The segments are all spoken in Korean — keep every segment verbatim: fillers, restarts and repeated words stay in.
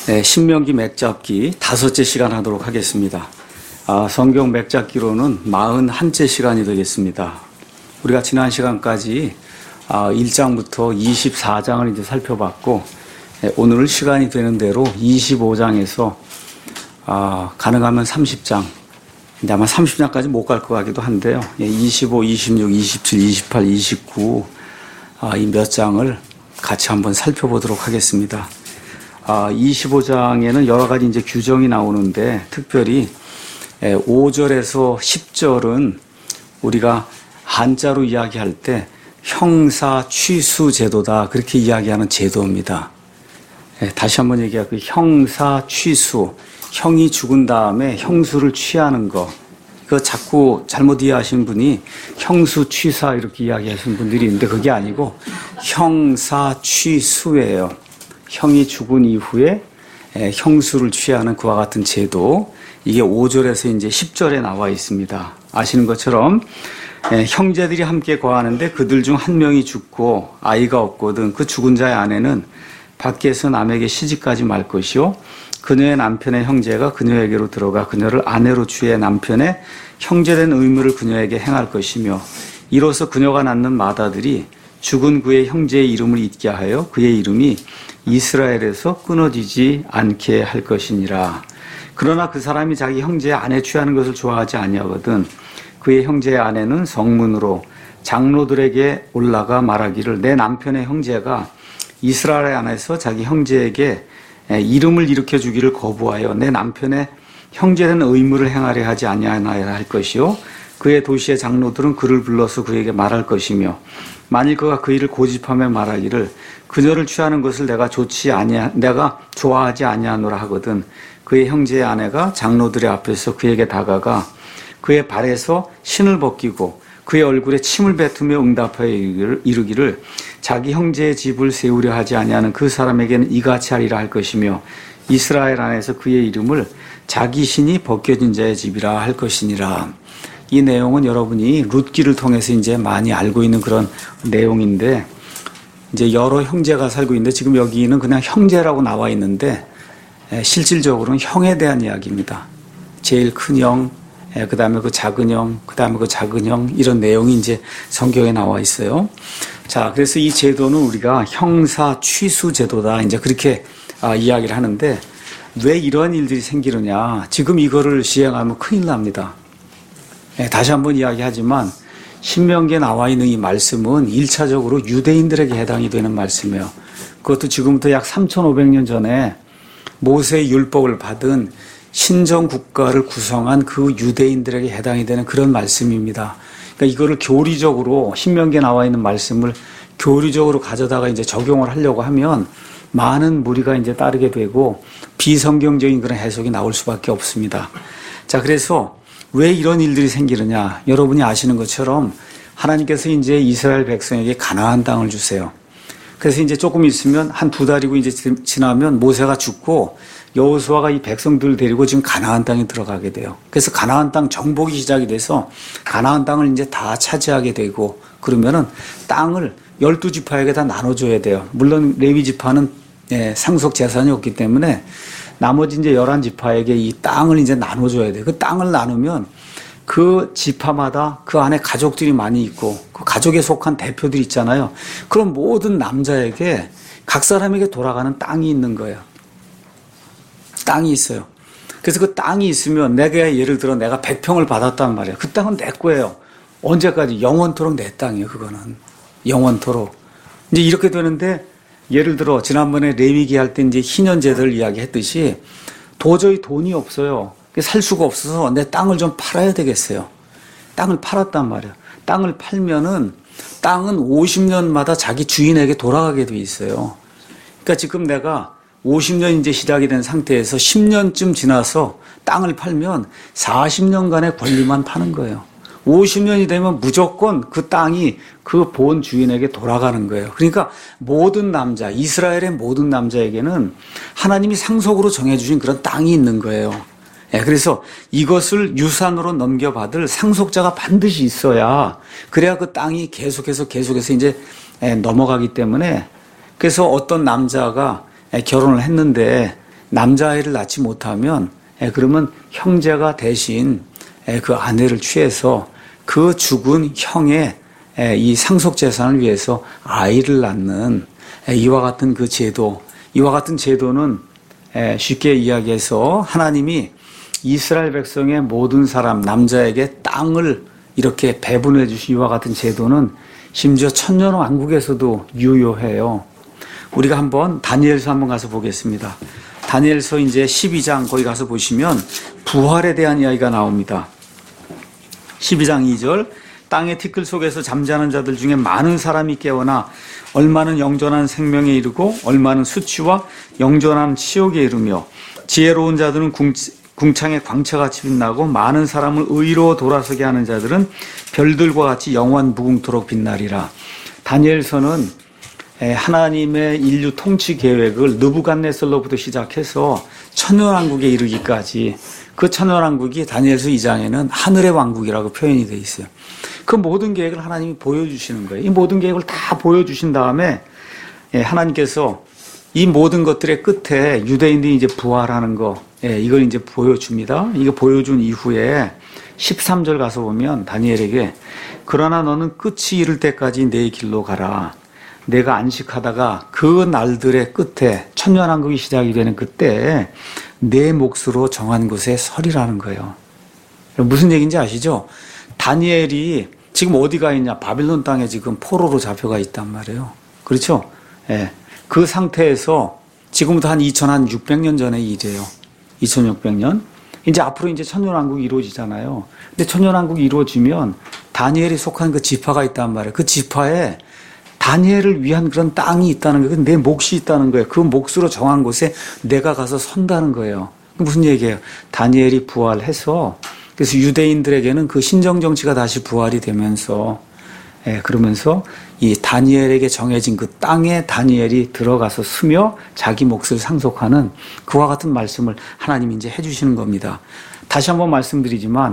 네, 신명기 맥잡기 다섯째 시간 하도록 하겠습니다. 아, 성경 맥잡기로는 마흔한째 시간이 되겠습니다. 우리가 지난 시간까지 아, 일 장부터 이십사 장을 이제 살펴봤고, 네, 오늘 시간이 되는 대로 이십오 장에서 아, 가능하면 삼십 장, 근데 아마 삼십 장까지 못 갈 것 같기도 한데요. 예, 이십오, 이십육, 이십칠, 이십팔, 이십구 아, 이 몇 장을 같이 한번 살펴보도록 하겠습니다. 아, 이십오 장에는 여러 가지 이제 규정이 나오는데, 특별히 오 절에서 십 절은 우리가 한자로 이야기할 때 형사 취수 제도다, 그렇게 이야기하는 제도입니다. 예, 다시 한번 얘기할게요. 형사 취수, 형이 죽은 다음에 형수를 취하는 거. 이거 자꾸 잘못 이해하신 분이 형수 취사 이렇게 이야기하시는 분들이 있는데, 그게 아니고 형사 취수예요. 형이 죽은 이후에 형수를 취하는 그와 같은 제도, 이게 오 절에서 이제 십 절에 나와 있습니다. 아시는 것처럼 형제들이 함께 거하는데 그들 중 한 명이 죽고 아이가 없거든 그 죽은 자의 아내는 밖에서 남에게 시집가지 말 것이요, 그녀의 남편의 형제가 그녀에게로 들어가 그녀를 아내로 취해 남편의 형제된 의무를 그녀에게 행할 것이며, 이로써 그녀가 낳는 마다들이 죽은 그의 형제의 이름을 잊게 하여 그의 이름이 이스라엘에서 끊어지지 않게 할 것이니라. 그러나 그 사람이 자기 형제의 아내 취하는 것을 좋아하지 아니하거든 그의 형제의 아내는 성문으로 장로들에게 올라가 말하기를, 내 남편의 형제가 이스라엘 안에서 자기 형제에게 이름을 일으켜 주기를 거부하여 내 남편의 형제된 의무를 행하려 하지 아니하나야 할 것이요, 그의 도시의 장로들은 그를 불러서 그에게 말할 것이며, 만일 그가 그 일을 고집하며 말하기를 그녀를 취하는 것을 내가 좋지 아니하 내가 좋아하지 아니하노라 하거든 그의 형제의 아내가 장로들의 앞에서 그에게 다가가 그의 발에서 신을 벗기고 그의 얼굴에 침을 뱉으며 응답하여 이르기를, 자기 형제의 집을 세우려 하지 아니하는 그 사람에게는 이같이 하리라 할 것이며, 이스라엘 안에서 그의 이름을 자기 신이 벗겨진 자의 집이라 할 것이니라. 이 내용은 여러분이 룻기를 통해서 이제 많이 알고 있는 그런 내용인데, 이제 여러 형제가 살고 있는데 지금 여기는 그냥 형제라고 나와 있는데 실질적으로는 형에 대한 이야기입니다. 제일 큰 형, 그 다음에 그 작은 형, 그 다음에 그 작은 형, 이런 내용이 이제 성경에 나와 있어요. 자, 그래서 이 제도는 우리가 형사 취수 제도다, 이제 그렇게 아, 이야기를 하는데, 왜 이러한 일들이 생기느냐? 지금 이거를 시행하면 큰일 납니다. 예, 다시 한번 이야기하지만 신명기에 나와 있는 이 말씀은 일 차적으로 유대인들에게 해당이 되는 말씀이에요. 그것도 지금부터 약 삼천오백 년 전에 모세의 율법을 받은 신정 국가를 구성한 그 유대인들에게 해당이 되는 그런 말씀입니다. 그러니까 이거를 교리적으로, 신명기에 나와 있는 말씀을 교리적으로 가져다가 이제 적용을 하려고 하면 많은 무리가 이제 따르게 되고 비성경적인 그런 해석이 나올 수밖에 없습니다. 자, 그래서 왜 이런 일들이 생기느냐? 여러분이 아시는 것처럼 하나님께서 이제 이스라엘 백성에게 가나안 땅을 주세요. 그래서 이제 조금 있으면 한 두 달이고 이제 지나면 모세가 죽고 여호수아가 이 백성들을 데리고 지금 가나안 땅에 들어가게 돼요. 그래서 가나안 땅 정복이 시작이 돼서 가나안 땅을 이제 다 차지하게 되고, 그러면은 땅을 열두 지파에게 다 나눠줘야 돼요. 물론 레위 지파는 예, 상속 재산이 없기 때문에 나머지 이제 열한 지파에게 이 땅을 이제 나눠줘야 돼요. 그 땅을 나누면 그 지파마다 그 안에 가족들이 많이 있고 그 가족에 속한 대표들이 있잖아요. 그럼 모든 남자에게 각 사람에게 돌아가는 땅이 있는 거예요. 땅이 있어요. 그래서 그 땅이 있으면 내가 예를 들어 내가 백 평을 받았단 말이에요. 그 땅은 내 거예요. 언제까지? 영원토록 내 땅이에요. 그거는 영원토록. 이제 이렇게 되는데, 예를 들어 지난번에 레위기 할 때 이제 희년제도를 이야기했듯이 도저히 돈이 없어요. 살 수가 없어서 내 땅을 좀 팔아야 되겠어요. 땅을 팔았단 말이에요. 땅을 팔면은 땅은 오십 년마다 자기 주인에게 돌아가게 돼 있어요. 그러니까 지금 내가 오십 년 이제 시작이 된 상태에서 십 년쯤 지나서 땅을 팔면 사십 년간의 권리만 파는 거예요. 오십 년이 되면 무조건 그 땅이 그 본 주인에게 돌아가는 거예요. 그러니까 모든 남자, 이스라엘의 모든 남자에게는 하나님이 상속으로 정해주신 그런 땅이 있는 거예요. 예, 그래서 이것을 유산으로 넘겨받을 상속자가 반드시 있어야, 그래야 그 땅이 계속해서 계속해서 이제 넘어가기 때문에, 그래서 어떤 남자가 결혼을 했는데 남자아이를 낳지 못하면 예, 그러면 형제가 대신 예, 그 아내를 취해서 그 죽은 형의 예, 이 상속재산을 위해서 아이를 낳는 예, 이와 같은 그 제도, 이와 같은 제도는 예, 쉽게 이야기해서 하나님이 이스라엘 백성의 모든 사람, 남자에게 땅을 이렇게 배분해 주신 이와 같은 제도는 심지어 천년왕국에서도 유효해요. 우리가 한번 다니엘서 한번 가서 보겠습니다. 다니엘서 이제 십이 장 거기 가서 보시면 부활에 대한 이야기가 나옵니다. 십이 장 이 절, 땅의 티끌 속에서 잠자는 자들 중에 많은 사람이 깨어나 얼마는 영전한 생명에 이르고 얼마는 수치와 영전한 치욕에 이르며 지혜로운 자들은 궁, 궁창의 광채같이 빛나고 많은 사람을 의로 돌아서게 하는 자들은 별들과 같이 영원 무궁토록 빛나리라. 다니엘서는 하나님의 인류 통치 계획을 느부갓네살로부터 시작해서 천년왕국에 이르기까지, 그 천년왕국이 다니엘서 이 장에는 하늘의 왕국이라고 표현이 되어 있어요. 그 모든 계획을 하나님이 보여주시는 거예요. 이 모든 계획을 다 보여주신 다음에 하나님께서 이 모든 것들의 끝에 유대인들이 이제 부활하는 거, 이걸 이제 보여줍니다. 이거 보여준 이후에 십삼 절 가서 보면 다니엘에게 그러나 너는 끝이 이를 때까지 내 길로 가라. 내가 안식하다가 그 날들의 끝에 천년왕국이 시작이 되는 그때 내 몫으로 정한 곳에 서리라는 거예요. 무슨 얘기인지 아시죠? 다니엘이 지금 어디가 있냐? 바빌론 땅에 지금 포로로 잡혀가 있단 말이에요. 그렇죠? 예. 그 상태에서 지금부터 한 이천육백 년 전의 일이에요. 이천육백 년. 이제 앞으로 이제 천년왕국이 이루어지잖아요. 근데 천년왕국이 이루어지면 다니엘이 속한 그 지파가 있단 말이에요. 그 지파에 다니엘을 위한 그런 땅이 있다는 거예요. 내 몫이 있다는 거예요. 그 몫으로 정한 곳에 내가 가서 선다는 거예요. 무슨 얘기예요? 다니엘이 부활해서 그래서 유대인들에게는 그 신정 정치가 다시 부활이 되면서 예, 그러면서 이 다니엘에게 정해진 그 땅에 다니엘이 들어가서 쓰며 자기 몫을 상속하는 그와 같은 말씀을 하나님이 이제 해주시는 겁니다. 다시 한번 말씀드리지만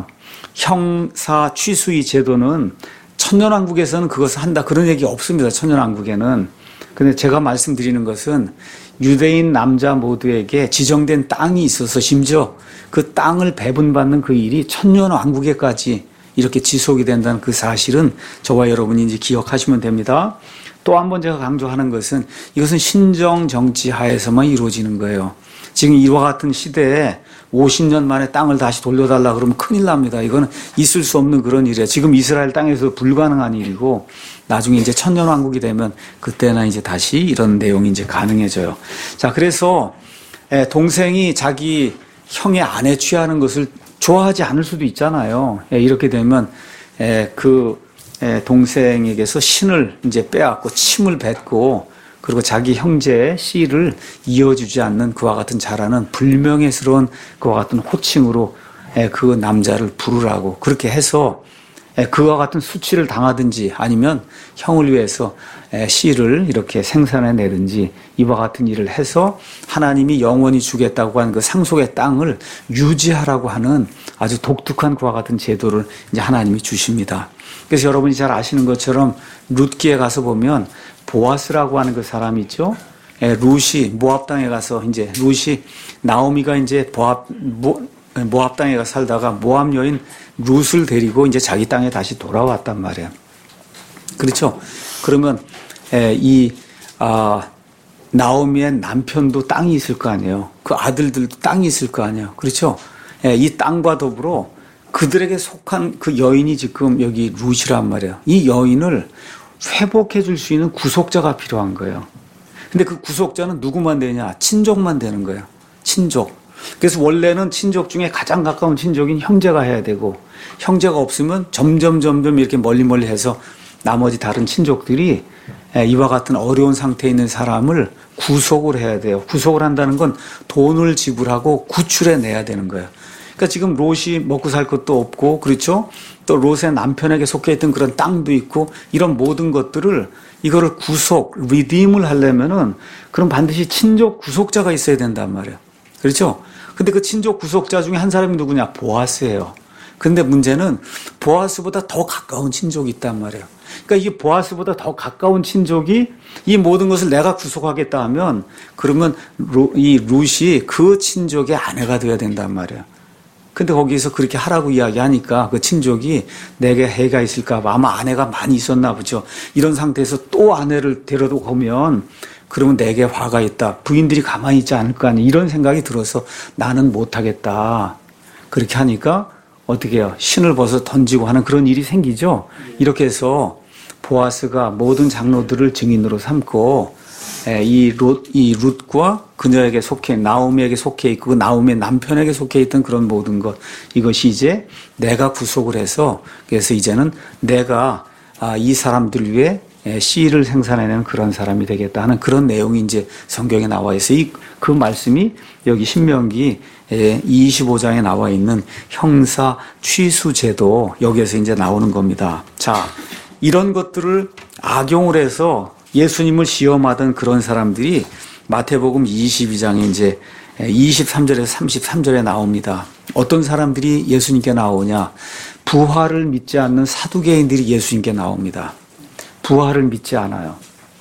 형사 취수의 제도는 천년왕국에서는 그것을 한다 그런 얘기 없습니다. 천년왕국에는. 근데 제가 말씀드리는 것은 유대인 남자 모두에게 지정된 땅이 있어서 심지어 그 땅을 배분받는 그 일이 천년왕국에까지 이렇게 지속이 된다는 그 사실은 저와 여러분이 이제 기억하시면 됩니다. 또 한 번 제가 강조하는 것은 이것은 신정 정치 하에서만 이루어지는 거예요. 지금 이와 같은 시대에 오십 년 만에 땅을 다시 돌려달라 그러면 큰일 납니다. 이거는 있을 수 없는 그런 일이에요. 지금 이스라엘 땅에서 불가능한 일이고 나중에 이제 천년왕국이 되면 그때나 이제 다시 이런 내용이 이제 가능해져요. 자, 그래서 동생이 자기 형의 아내 취하는 것을 좋아하지 않을 수도 있잖아요. 이렇게 되면 그 동생에게서 신을 이제 빼앗고 침을 뱉고 그리고 자기 형제의 씨를 이어주지 않는 그와 같은 자라는 불명예스러운 그와 같은 호칭으로 그 남자를 부르라고 그렇게 해서 그와 같은 수치를 당하든지 아니면 형을 위해서 씨를 이렇게 생산해내든지 이와 같은 일을 해서 하나님이 영원히 주겠다고 한 그 상속의 땅을 유지하라고 하는 아주 독특한 그와 같은 제도를 이제 하나님이 주십니다. 그래서 여러분이 잘 아시는 것처럼 룻기에 가서 보면 보아스라고 하는 그 사람이 있죠. 룻이 모압 땅에 가서 이제 룻이 나오미가 이제 모압 모압 땅에 가서 살다가 모압 여인 룻을 데리고 이제 자기 땅에 다시 돌아왔단 말이에요. 그렇죠? 그러면 이 아, 나오미의 남편도 땅이 있을 거 아니에요. 그 아들들도 땅이 있을 거 아니에요. 그렇죠? 이 땅과 더불어 그들에게 속한 그 여인이 지금 여기 룻이란 말이에요. 이 여인을 회복해 줄 수 있는 구속자가 필요한 거예요. 근데 그 구속자는 누구만 되냐? 친족만 되는 거예요. 친족. 그래서 원래는 친족 중에 가장 가까운 친족인 형제가 해야 되고 형제가 없으면 점점 점점 이렇게 멀리 멀리 해서 나머지 다른 친족들이 이와 같은 어려운 상태에 있는 사람을 구속을 해야 돼요. 구속을 한다는 건 돈을 지불하고 구출해 내야 되는 거예요. 그러니까 지금 롯이 먹고 살 것도 없고 그렇죠? 또 롯의 남편에게 속해 있던 그런 땅도 있고 이런 모든 것들을 이거를 구속, 리딤을 하려면은 그럼 반드시 친족 구속자가 있어야 된단 말이에요. 그렇죠? 근데 그 친족 구속자 중에 한 사람이 누구냐? 보아스예요. 근데 문제는 보아스보다 더 가까운 친족이 있단 말이에요. 그러니까 이게 보아스보다 더 가까운 친족이 이 모든 것을 내가 구속하겠다 하면 그러면 루, 이 룻이 그 친족의 아내가 되어야 된단 말이야. 근데 거기서 그렇게 하라고 이야기하니까 그 친족이 내게 해가 있을까 봐 아마 아내가 많이 있었나 보죠. 이런 상태에서 또 아내를 데려다 오면 그러면 내게 화가 있다. 부인들이 가만히 있지 않을 거 아니에요. 이런 생각이 들어서 나는 못하겠다. 그렇게 하니까 어떻게 해요? 신을 벗어 던지고 하는 그런 일이 생기죠. 이렇게 해서 보아스가 모든 장로들을 증인으로 삼고 이 룻, 이 룻과 그녀에게 속해, 나오미에게 속해 있고, 그 나오미의 남편에게 속해 있던 그런 모든 것, 이것이 이제 내가 구속을 해서, 그래서 이제는 내가 이 사람들 위해 씨를 생산해내는 그런 사람이 되겠다 하는 그런 내용이 이제 성경에 나와 있어요. 이, 그 말씀이 여기 신명기 이십오 장에 나와 있는 형사 취수 제도, 여기에서 이제 나오는 겁니다. 자, 이런 것들을 악용을 해서 예수님을 시험하던 그런 사람들이 마태복음 이십이 장에 이제 이십삼 절에서 삼십삼 절에 나옵니다. 어떤 사람들이 예수님께 나오냐? 부활을 믿지 않는 사두개인들이 예수님께 나옵니다. 부활을 믿지 않아요.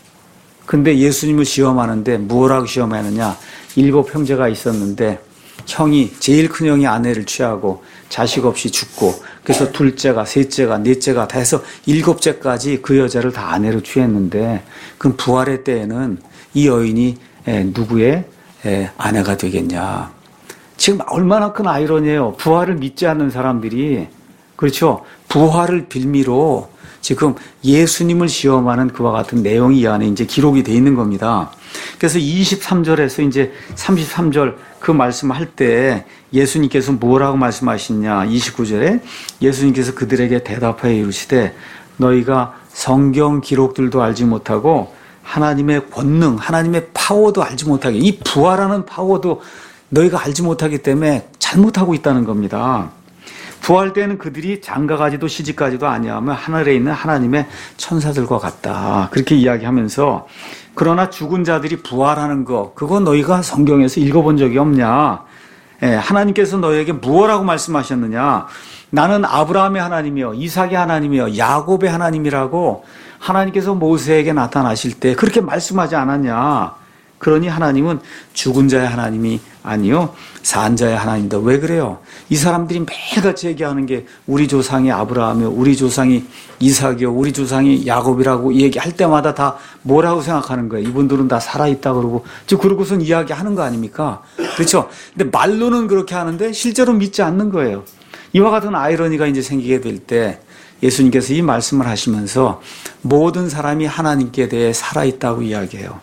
근데 예수님을 시험하는데 뭐라고 시험하느냐? 일곱 형제가 있었는데 형이, 제일 큰 형이 아내를 취하고 자식 없이 죽고, 그래서 둘째가, 셋째가, 넷째가 다 해서 일곱째까지 그 여자를 다 아내로 취했는데, 그럼 부활의 때에는 이 여인이 누구의 아내가 되겠냐. 지금 얼마나 큰 아이러니예요. 부활을 믿지 않는 사람들이, 그렇죠? 부활을 빌미로 지금 예수님을 시험하는 그와 같은 내용이 이 안에 이제 기록이 돼 있는 겁니다. 그래서 이십삼 절에서 이제 삼십삼 절 그 말씀할 때 예수님께서 뭐라고 말씀하시냐? 이십구 절에 예수님께서 그들에게 대답하여 이르시되 너희가 성경 기록들도 알지 못하고 하나님의 권능, 하나님의 파워도 알지 못하게, 이 부활하는 파워도 너희가 알지 못하기 때문에 잘못하고 있다는 겁니다. 부활 때는 그들이 장가가지도 시집가지도 아니하며 하늘에 있는 하나님의 천사들과 같다. 그렇게 이야기하면서, 그러나 죽은 자들이 부활하는 거, 그거 너희가 성경에서 읽어본 적이 없냐? 예, 하나님께서 너희에게 무엇라고 말씀하셨느냐? 나는 아브라함의 하나님이요, 이삭의 하나님이요, 야곱의 하나님이라고 하나님께서 모세에게 나타나실 때 그렇게 말씀하지 않았냐? 그러니 하나님은 죽은 자의 하나님이 아니요 산 자의 하나님이다. 왜 그래요? 이 사람들이 매일같이 얘기하는 게 우리 조상이 아브라함이요, 우리 조상이 이삭이요, 우리 조상이 야곱이라고 얘기할 때마다 다 뭐라고 생각하는 거예요? 이분들은 다 살아있다 그러고, 즉 그러고선 이야기하는 거 아닙니까? 그렇죠? 근데 말로는 그렇게 하는데 실제로 믿지 않는 거예요. 이와 같은 아이러니가 이제 생기게 될 때 예수님께서 이 말씀을 하시면서 모든 사람이 하나님께 대해 살아있다고 이야기해요.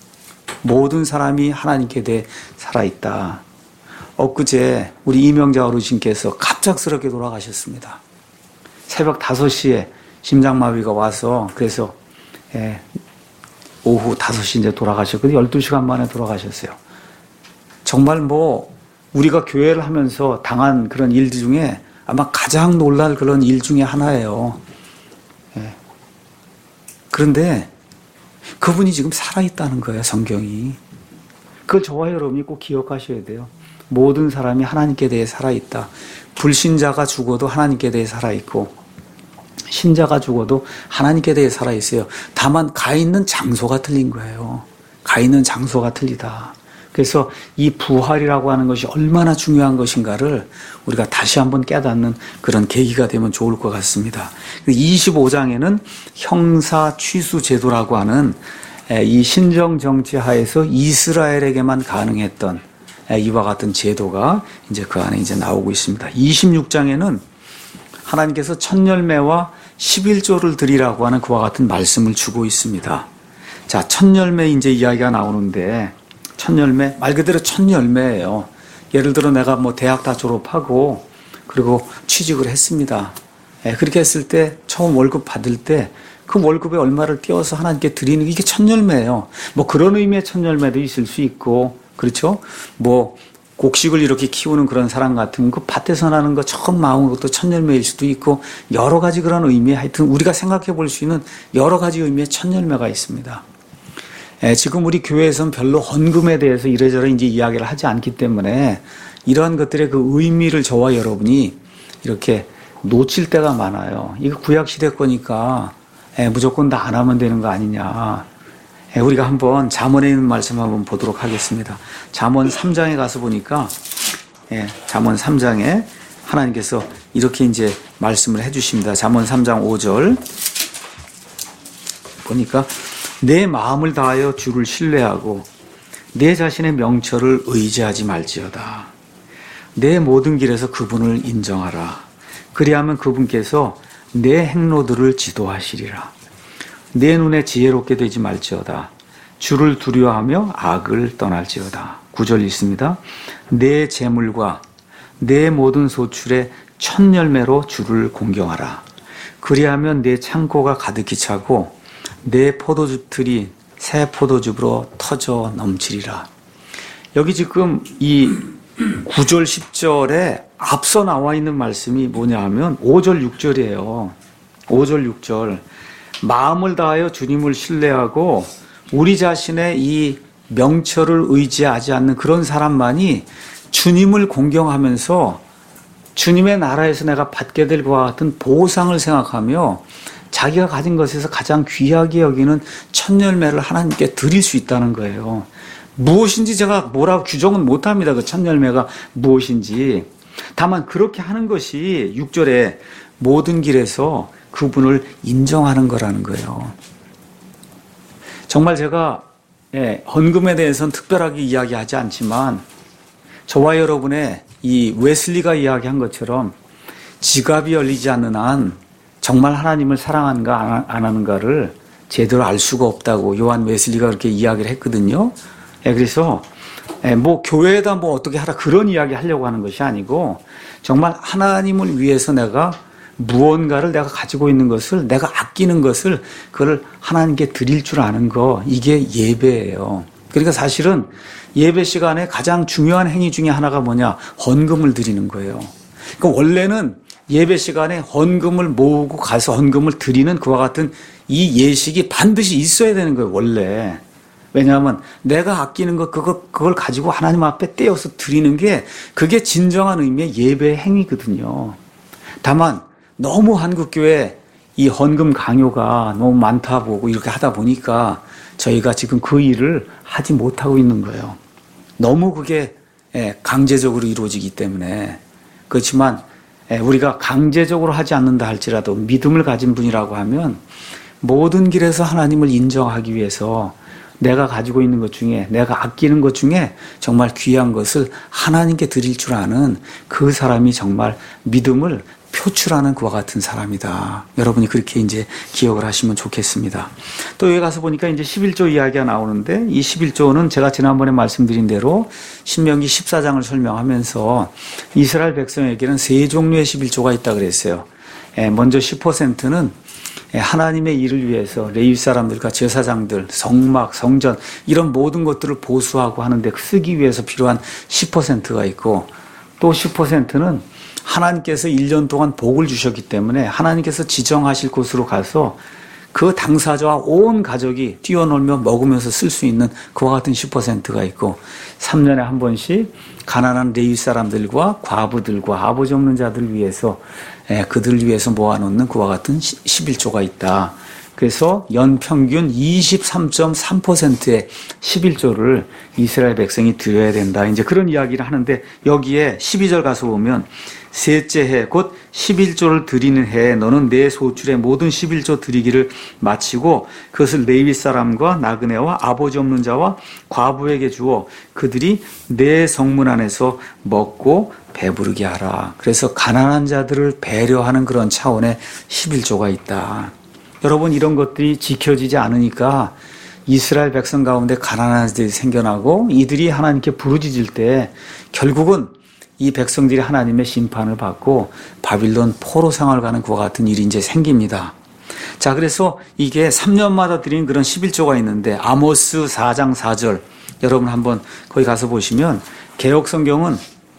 모든 사람이 하나님께 대해 살아있다. 엊그제 우리 이명자 어르신께서 갑작스럽게 돌아가셨습니다. 새벽 다섯 시에 심장마비가 와서, 그래서 예, 오후 다섯 시 이제 돌아가셨거든요. 열두 시간 만에 돌아가셨어요. 정말 뭐 우리가 교회를 하면서 당한 그런 일들 중에 아마 가장 놀랄 그런 일 중에 하나예요. 예. 그런데 그분이 지금 살아있다는 거예요, 성경이. 그걸 저와 여러분이 꼭 기억하셔야 돼요. 모든 사람이 하나님께 대해 살아있다. 불신자가 죽어도 하나님께 대해 살아있고, 신자가 죽어도 하나님께 대해 살아있어요. 다만 가 있는 장소가 틀린 거예요. 가 있는 장소가 틀리다. 그래서 이 부활이라고 하는 것이 얼마나 중요한 것인가를 우리가 다시 한번 깨닫는 그런 계기가 되면 좋을 것 같습니다. 이십오 장에는 형사 취수 제도라고 하는 이 신정 정치 하에서 이스라엘에게만 가능했던 이와 같은 제도가 이제 그 안에 이제 나오고 있습니다. 이십육 장에는 하나님께서 첫 열매와 십일조를 드리라고 하는 그와 같은 말씀을 주고 있습니다. 자, 첫 열매 이제 이야기가 나오는데, 첫 열매, 말 그대로 첫 열매예요. 예를 들어 내가 뭐 대학 다 졸업하고 그리고 취직을 했습니다. 예, 그렇게 했을 때 처음 월급 받을 때 그 월급에 얼마를 띄워서 하나님께 드리는 게 이게 첫 열매예요. 뭐 그런 의미의 첫 열매도 있을 수 있고, 그렇죠? 뭐 곡식을 이렇게 키우는 그런 사람 같으면 그 밭에서 나는 거 처음 마은 것도 첫 열매일 수도 있고, 여러 가지 그런 의미, 하여튼 우리가 생각해 볼 수 있는 여러 가지 의미의 첫 열매가 있습니다. 예, 지금 우리 교회에서는 별로 헌금에 대해서 이래저래 이제 이야기를 하지 않기 때문에 이러한 것들의 그 의미를 저와 여러분이 이렇게 놓칠 때가 많아요. 이거 구약시대 거니까 예, 무조건 다 안 하면 되는 거 아니냐. 예, 우리가 한번 잠언에 있는 말씀 한번 보도록 하겠습니다. 잠언 삼 장에 가서 보니까 예, 잠언 삼 장에 하나님께서 이렇게 이제 말씀을 해주십니다. 잠언 삼 장 오 절 보니까 내 마음을 다하여 주를 신뢰하고 내 자신의 명철을 의지하지 말지어다. 내 모든 길에서 그분을 인정하라. 그리하면 그분께서 내 행로들을 지도하시리라. 내 눈에 지혜롭게 되지 말지어다. 주를 두려워하며 악을 떠날지어다. 구 절 있습니다. 내 재물과 내 모든 소출의 첫 열매로 주를 공경하라. 그리하면 내 창고가 가득히 차고 내 포도즙들이 새 포도즙으로 터져 넘치리라. 여기 지금 이 구 절 십 절에 앞서 나와 있는 말씀이 뭐냐 하면 오 절 육 절이에요. 오 절 육 절. 마음을 다하여 주님을 신뢰하고 우리 자신의 이 명철을 의지하지 않는 그런 사람만이 주님을 공경하면서 주님의 나라에서 내가 받게 될 것과 같은 보상을 생각하며 자기가 가진 것에서 가장 귀하게 여기는 첫 열매를 하나님께 드릴 수 있다는 거예요. 무엇인지 제가 뭐라고 규정은 못합니다. 그 첫 열매가 무엇인지. 다만 그렇게 하는 것이 육 절에 모든 길에서 그분을 인정하는 거라는 거예요. 정말 제가 예, 헌금에 대해서는 특별하게 이야기하지 않지만 저와 여러분의 이 웨슬리가 이야기한 것처럼 지갑이 열리지 않는 한 정말 하나님을 사랑하는가 안 하는가를 제대로 알 수가 없다고 요한 웨슬리가 그렇게 이야기를 했거든요. 예, 그래서 예, 뭐 교회에다 뭐 어떻게 하라 그런 이야기 하려고 하는 것이 아니고 정말 하나님을 위해서 내가 무언가를 내가 가지고 있는 것을 내가 아끼는 것을 그걸 하나님께 드릴 줄 아는 거 이게 예배예요. 그러니까 사실은 예배 시간에 가장 중요한 행위 중에 하나가 뭐냐? 헌금을 드리는 거예요. 그러니까 원래는 예배 시간에 헌금을 모으고 가서 헌금을 드리는 그와 같은 이 예식이 반드시 있어야 되는 거예요, 원래. 왜냐하면 내가 아끼는 것, 그거, 그걸 가지고 하나님 앞에 떼어서 드리는 게 그게 진정한 의미의 예배의 행위거든요. 다만 너무 한국교회 이 헌금 강요가 너무 많다 보고 이렇게 하다 보니까 저희가 지금 그 일을 하지 못하고 있는 거예요. 너무 그게 강제적으로 이루어지기 때문에. 그렇지만 우리가 강제적으로 하지 않는다 할지라도 믿음을 가진 분이라고 하면 모든 길에서 하나님을 인정하기 위해서 내가 가지고 있는 것 중에 내가 아끼는 것 중에 정말 귀한 것을 하나님께 드릴 줄 아는 그 사람이 정말 믿음을 표출하는 그와 같은 사람이다. 여러분이 그렇게 이제 기억을 하시면 좋겠습니다. 또 여기 가서 보니까 이제 십일 조 이야기가 나오는데 이 십일 조는 제가 지난번에 말씀드린 대로 신명기 십사 장을 설명하면서 이스라엘 백성에게는 세 종류의 십일 조가 있다 그랬어요. 먼저 십 퍼센트는 하나님의 일을 위해서 레위 사람들과 제사장들, 성막, 성전 이런 모든 것들을 보수하고 하는데 쓰기 위해서 필요한 십 퍼센트가 있고 또 십 퍼센트는 하나님께서 일 년 동안 복을 주셨기 때문에 하나님께서 지정하실 곳으로 가서 그 당사자와 온 가족이 뛰어놀며 먹으면서 쓸 수 있는 그와 같은 십 퍼센트가 있고 삼 년에 한 번씩 가난한 레위 사람들과 과부들과 아버지 없는 자들을 위해서 그들을 위해서 모아놓는 그와 같은 십일 조가 있다. 그래서 연평균 이십삼 점 삼 퍼센트의 십일 조를 이스라엘 백성이 드려야 된다. 이제 그런 이야기를 하는데 여기에 십이 절 가서 보면 셋째 해 곧 십일 조를 드리는 해에 너는 내 소출의 모든 십일 조 드리기를 마치고 그것을 레위 사람과 나그네와 아버지 없는 자와 과부에게 주어 그들이 내 성문 안에서 먹고 배부르게 하라. 그래서 가난한 자들을 배려하는 그런 차원의 십일 조가 있다. 여러분 이런 것들이 지켜지지 않으니까 이스라엘 백성 가운데 가난한 자들이 생겨나고 이들이 하나님께 부르짖을 때 결국은 이 백성들이 하나님의 심판을 받고 바빌론 포로 생활을 가는 그와 같은 일이 이제 생깁니다. 자, 그래서 이게 삼 년마다 드리는 그런 십일 조가 있는데 아모스 사 장 사 절 여러분 한번 거기 가서 보시면 개역 성경은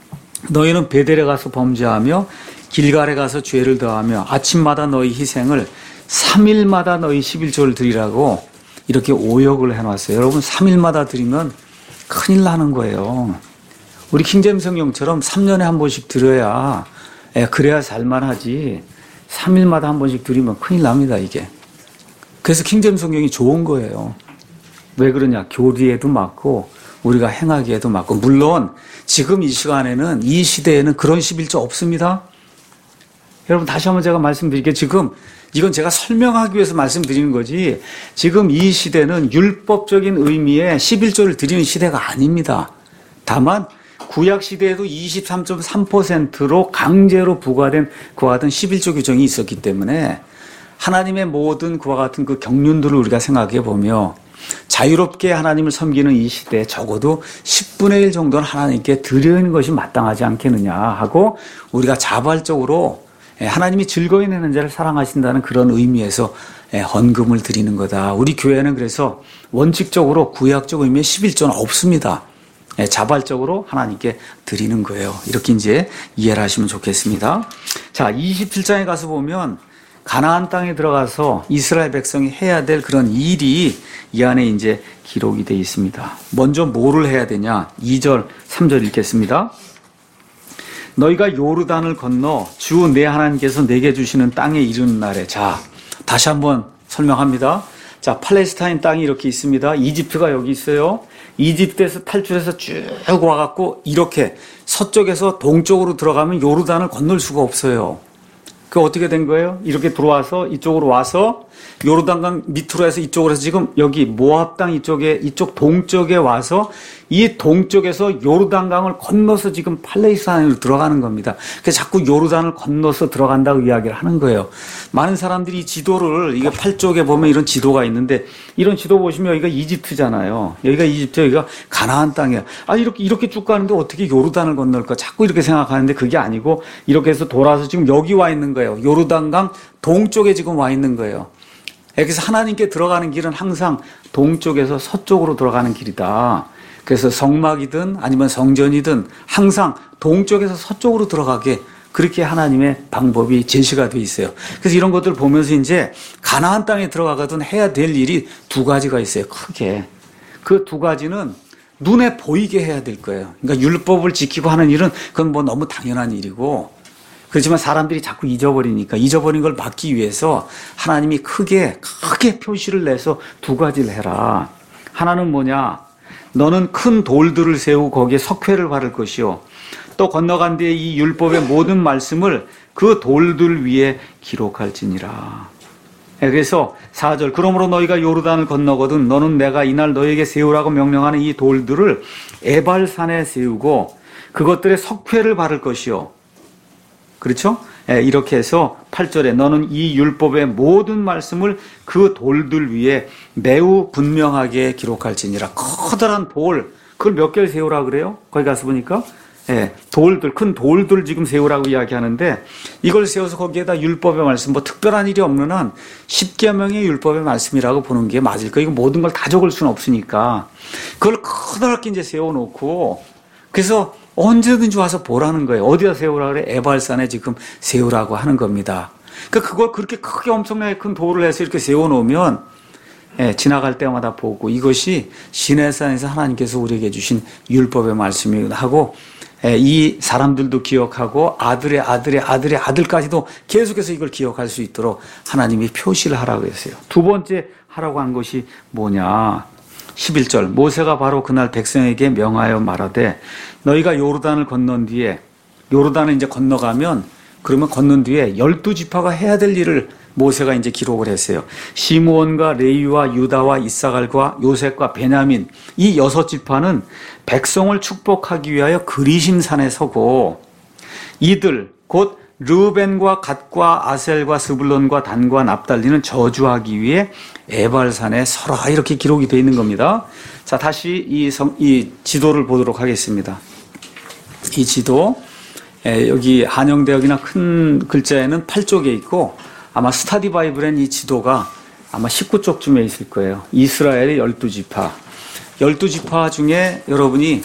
너희는 베델에 가서 범죄하며 길갈에 가서 죄를 더하며 아침마다 너희 희생을 삼 일마다 너희 십일 조를 드리라고 이렇게 오역을 해놨어요. 여러분 삼 일마다 드리면 큰일 나는 거예요. 우리 킹제임스 성경처럼 삼 년에 한 번씩 드려야 그래야 살만하지 삼 일마다 한 번씩 드리면 큰일 납니다. 이게 그래서 킹제임스 성경이 좋은 거예요. 왜 그러냐? 교리에도 맞고 우리가 행하기에도 맞고, 물론 지금 이 시간에는, 이 시대에는 그런 십일조 없습니다. 여러분, 다시 한번 제가 말씀드릴게요. 지금 이건 제가 설명하기 위해서 말씀드리는 거지, 지금 이 시대는 율법적인 의미의 십일조를 드리는 시대가 아닙니다. 다만 구약 시대에도 이십삼 점 삼 퍼센트로 강제로 부과된 그와 같은 십일조 규정이 있었기 때문에 하나님의 모든 그와 같은 그 경륜들을 우리가 생각해 보며 자유롭게 하나님을 섬기는 이 시대에 적어도 십분의 일 정도는 하나님께 드리는 것이 마땅하지 않겠느냐 하고, 우리가 자발적으로 하나님이 즐거이 내는 자를 사랑하신다는 그런 의미에서 헌금을 드리는 거다. 우리 교회는 그래서 원칙적으로 구약적 의미의 십일조는 없습니다. 자발적으로 하나님께 드리는 거예요. 이렇게 이제 이해를 하시면 좋겠습니다. 자, 이십칠 장에 가서 보면 가나안 땅에 들어가서 이스라엘 백성이 해야 될 그런 일이 이 안에 이제 기록이 되어 있습니다. 먼저 뭐를 해야 되냐? 이 절, 삼 절 읽겠습니다. 너희가 요르단을 건너 주 내 하나님께서 내게 주시는 땅에 이르는 날에, 자, 다시 한번 설명합니다. 자, 팔레스타인 땅이 이렇게 있습니다. 이집트가 여기 있어요. 이집트에서 탈출해서 쭉 와갖고 이렇게 서쪽에서 동쪽으로 들어가면 요르단을 건널 수가 없어요. 그 어떻게 된 거예요? 이렇게 들어와서 이쪽으로 와서 요르단강 밑으로 해서 이쪽으로 해서 지금 여기 모압 땅 이쪽에, 이쪽 동쪽에 와서 이 동쪽에서 요르단강을 건너서 지금 팔레스타인으로 들어가는 겁니다. 그래서 자꾸 요르단을 건너서 들어간다고 이야기를 하는 거예요. 많은 사람들이 이 지도를, 이게 팔 쪽에 보면 이런 지도가 있는데, 이런 지도 보시면 여기가 이집트잖아요. 여기가 이집트, 여기가 가나안 땅이야. 아, 이렇게, 이렇게 쭉 가는데 어떻게 요르단을 건널까? 자꾸 이렇게 생각하는데 그게 아니고, 이렇게 해서 돌아서 지금 여기 와 있는 거예요. 요르단강 동쪽에 지금 와 있는 거예요. 그래서 하나님께 들어가는 길은 항상 동쪽에서 서쪽으로 들어가는 길이다. 그래서 성막이든 아니면 성전이든 항상 동쪽에서 서쪽으로 들어가게, 그렇게 하나님의 방법이 제시가 되어 있어요. 그래서 이런 것들을 보면서 이제 가나안 땅에 들어가거든 해야 될 일이 두 가지가 있어요. 크게. 그 두 가지는 눈에 보이게 해야 될 거예요. 그러니까 율법을 지키고 하는 일은 그건 뭐 너무 당연한 일이고, 그렇지만 사람들이 자꾸 잊어버리니까 잊어버린 걸 막기 위해서 하나님이 크게 크게 표시를 내서 두 가지를 해라. 하나는 뭐냐? 너는 큰 돌들을 세우고 거기에 석회를 바를 것이요, 또 건너간 뒤에 이 율법의 모든 말씀을 그 돌들 위에 기록할지니라. 그래서 사 절, 그러므로 너희가 요르단을 건너거든 너는 내가 이날 너희에게 세우라고 명령하는 이 돌들을 에발산에 세우고 그것들의 석회를 바를 것이요. 그렇죠? 예, 이렇게 해서 팔 절에 너는 이 율법의 모든 말씀을 그 돌들 위에 매우 분명하게 기록할지니라. 커다란 돌, 그걸 몇 개를 세우라 그래요? 거기 가서 보니까 예, 돌들, 큰 돌들 지금 세우라고 이야기하는데, 이걸 세워서 거기에다 율법의 말씀, 뭐 특별한 일이 없는 한 십계명의 율법의 말씀이라고 보는 게 맞을 거예요. 이거 모든 걸 다 적을 수는 없으니까 그걸 커다랗게 이제 세워놓고, 그래서 언제든지 와서 보라는 거예요. 어디다 세우라 그래? 에발산에 지금 세우라고 하는 겁니다. 그러니까 그걸 그렇게 크게 엄청나게 큰 돌을 해서 이렇게 세워놓으면, 예, 지나갈 때마다 보고 이것이 시내산에서 하나님께서 우리에게 주신 율법의 말씀이기도 하고, 예, 이 사람들도 기억하고 아들의 아들의 아들의 아들까지도 계속해서 이걸 기억할 수 있도록 하나님이 표시를 하라고 했어요. 두 번째 하라고 한 것이 뭐냐? 십일 절, 모세가 바로 그날 백성에게 명하여 말하되 너희가 요르단을 건넌 뒤에, 요르단을 이제 건너가면, 그러면 건넌 뒤에 열두 지파가 해야 될 일을 모세가 이제 기록을 했어요. 시므온과 레위와 유다와 이사갈과 요셉과 베냐민, 이 여섯 지파는 백성을 축복하기 위하여 그리심산에 서고, 이들 곧 르벤과 갓과 아셀과 스불론과 단과 납달리는 저주하기 위해 에발산에 서라, 이렇게 기록이 되어 있는 겁니다. 자, 다시 이, 성, 이 지도를 보도록 하겠습니다. 이 지도, 에, 여기 한영대역이나 큰 글자에는 팔 쪽에 있고, 아마 스타디 바이블엔 이 지도가 아마 십구 쪽쯤에 있을 거예요. 이스라엘의 열두 지파. 열두 지파 중에 여러분이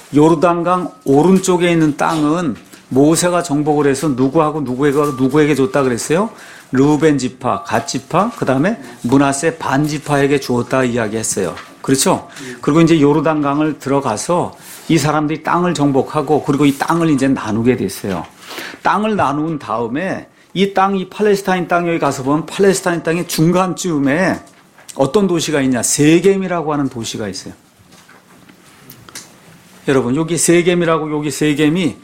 요르단강 오른쪽에 있는 땅은 모세가 정복을 해서 누구하고 누구에게 누구에게 줬다 그랬어요? 르우벤 지파, 갓 지파, 그 다음에 므낫세 반 지파에게 주었다 이야기했어요. 그렇죠? 그리고 이제 요르단강을 들어가서 이 사람들이 땅을 정복하고, 그리고 이 땅을 이제 나누게 됐어요. 땅을 나눈 다음에 이 땅, 이 팔레스타인 땅 여기 가서 보면 팔레스타인 땅의 중간쯤에 어떤 도시가 있냐? 세겜이라고 하는 도시가 있어요. 여러분, 여기 세겜이라고, 여기 세겜이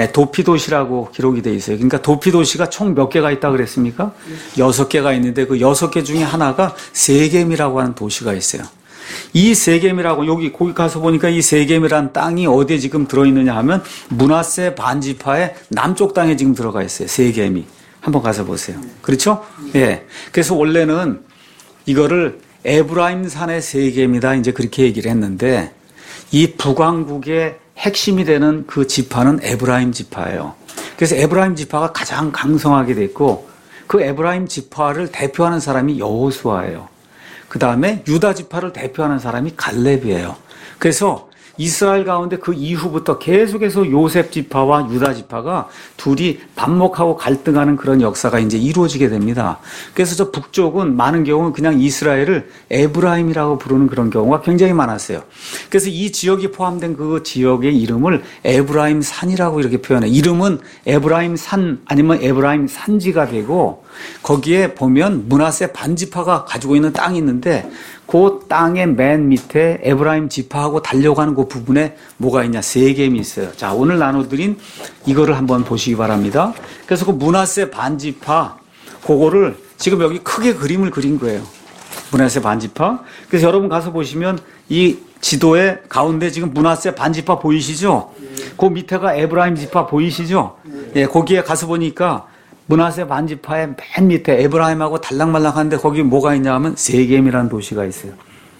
도피도시라고 기록이 되어 있어요. 그러니까 도피도시가 총 몇 개가 있다 그랬습니까? 여섯 개가 있는데 그 여섯 개 중에 하나가 세겜이라고 하는 도시가 있어요. 이 세겜이라고, 여기 거기 가서 보니까 이 세겜이라는 땅이 어디에 지금 들어있느냐 하면 므낫세 반지파의 남쪽 땅에 지금 들어가 있어요. 세겜이. 한번 가서 보세요. 그렇죠? 예. 그래서 원래는 이거를 에브라임 산의 세겜이다 이제 그렇게 얘기를 했는데 이 북왕국의 핵심이 되는 그 지파는 에브라임 지파예요. 그래서 에브라임 지파가 가장 강성하게 됐고 그 에브라임 지파를 대표하는 사람이 여호수아예요. 그 다음에 유다 지파를 대표하는 사람이 갈렙이에요. 그래서 이스라엘 가운데 그 이후부터 계속해서 요셉 지파와 유다 지파가 둘이 반목하고 갈등하는 그런 역사가 이제 이루어지게 됩니다. 그래서 저 북쪽은 많은 경우 그냥 이스라엘을 에브라임이라고 부르는 그런 경우가 굉장히 많았어요. 그래서 이 지역이 포함된 그 지역의 이름을 에브라임 산이라고 이렇게 표현해요. 이름은 에브라임 산 아니면 에브라임 산지가 되고 거기에 보면 므낫세 반지파가 가지고 있는 땅이 있는데 그 땅의 맨 밑에 에브라임 지파하고 달려가는 그 부분에 뭐가 있냐? 세겜이 있어요. 자, 오늘 나눠드린 이거를 한번 보시기 바랍니다. 그래서 그 므낫세 반지파, 그거를 지금 여기 크게 그림을 그린 거예요. 므낫세 반지파. 그래서 여러분 가서 보시면 이 지도의 가운데 지금 므낫세 반지파 보이시죠? 그 밑에가 에브라임 지파 보이시죠? 예, 거기에 가서 보니까 므낫세 반지파의 맨 밑에 에브라임하고 달랑말랑한데 거기 뭐가 있냐 하면 세겜이라는 도시가 있어요.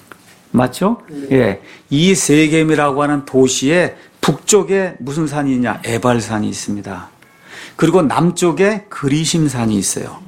맞죠? 네. 예. 이 세겜이라고 하는 도시의 북쪽에 무슨 산이 있냐? 에발산이 있습니다. 그리고 남쪽에 그리심산이 있어요.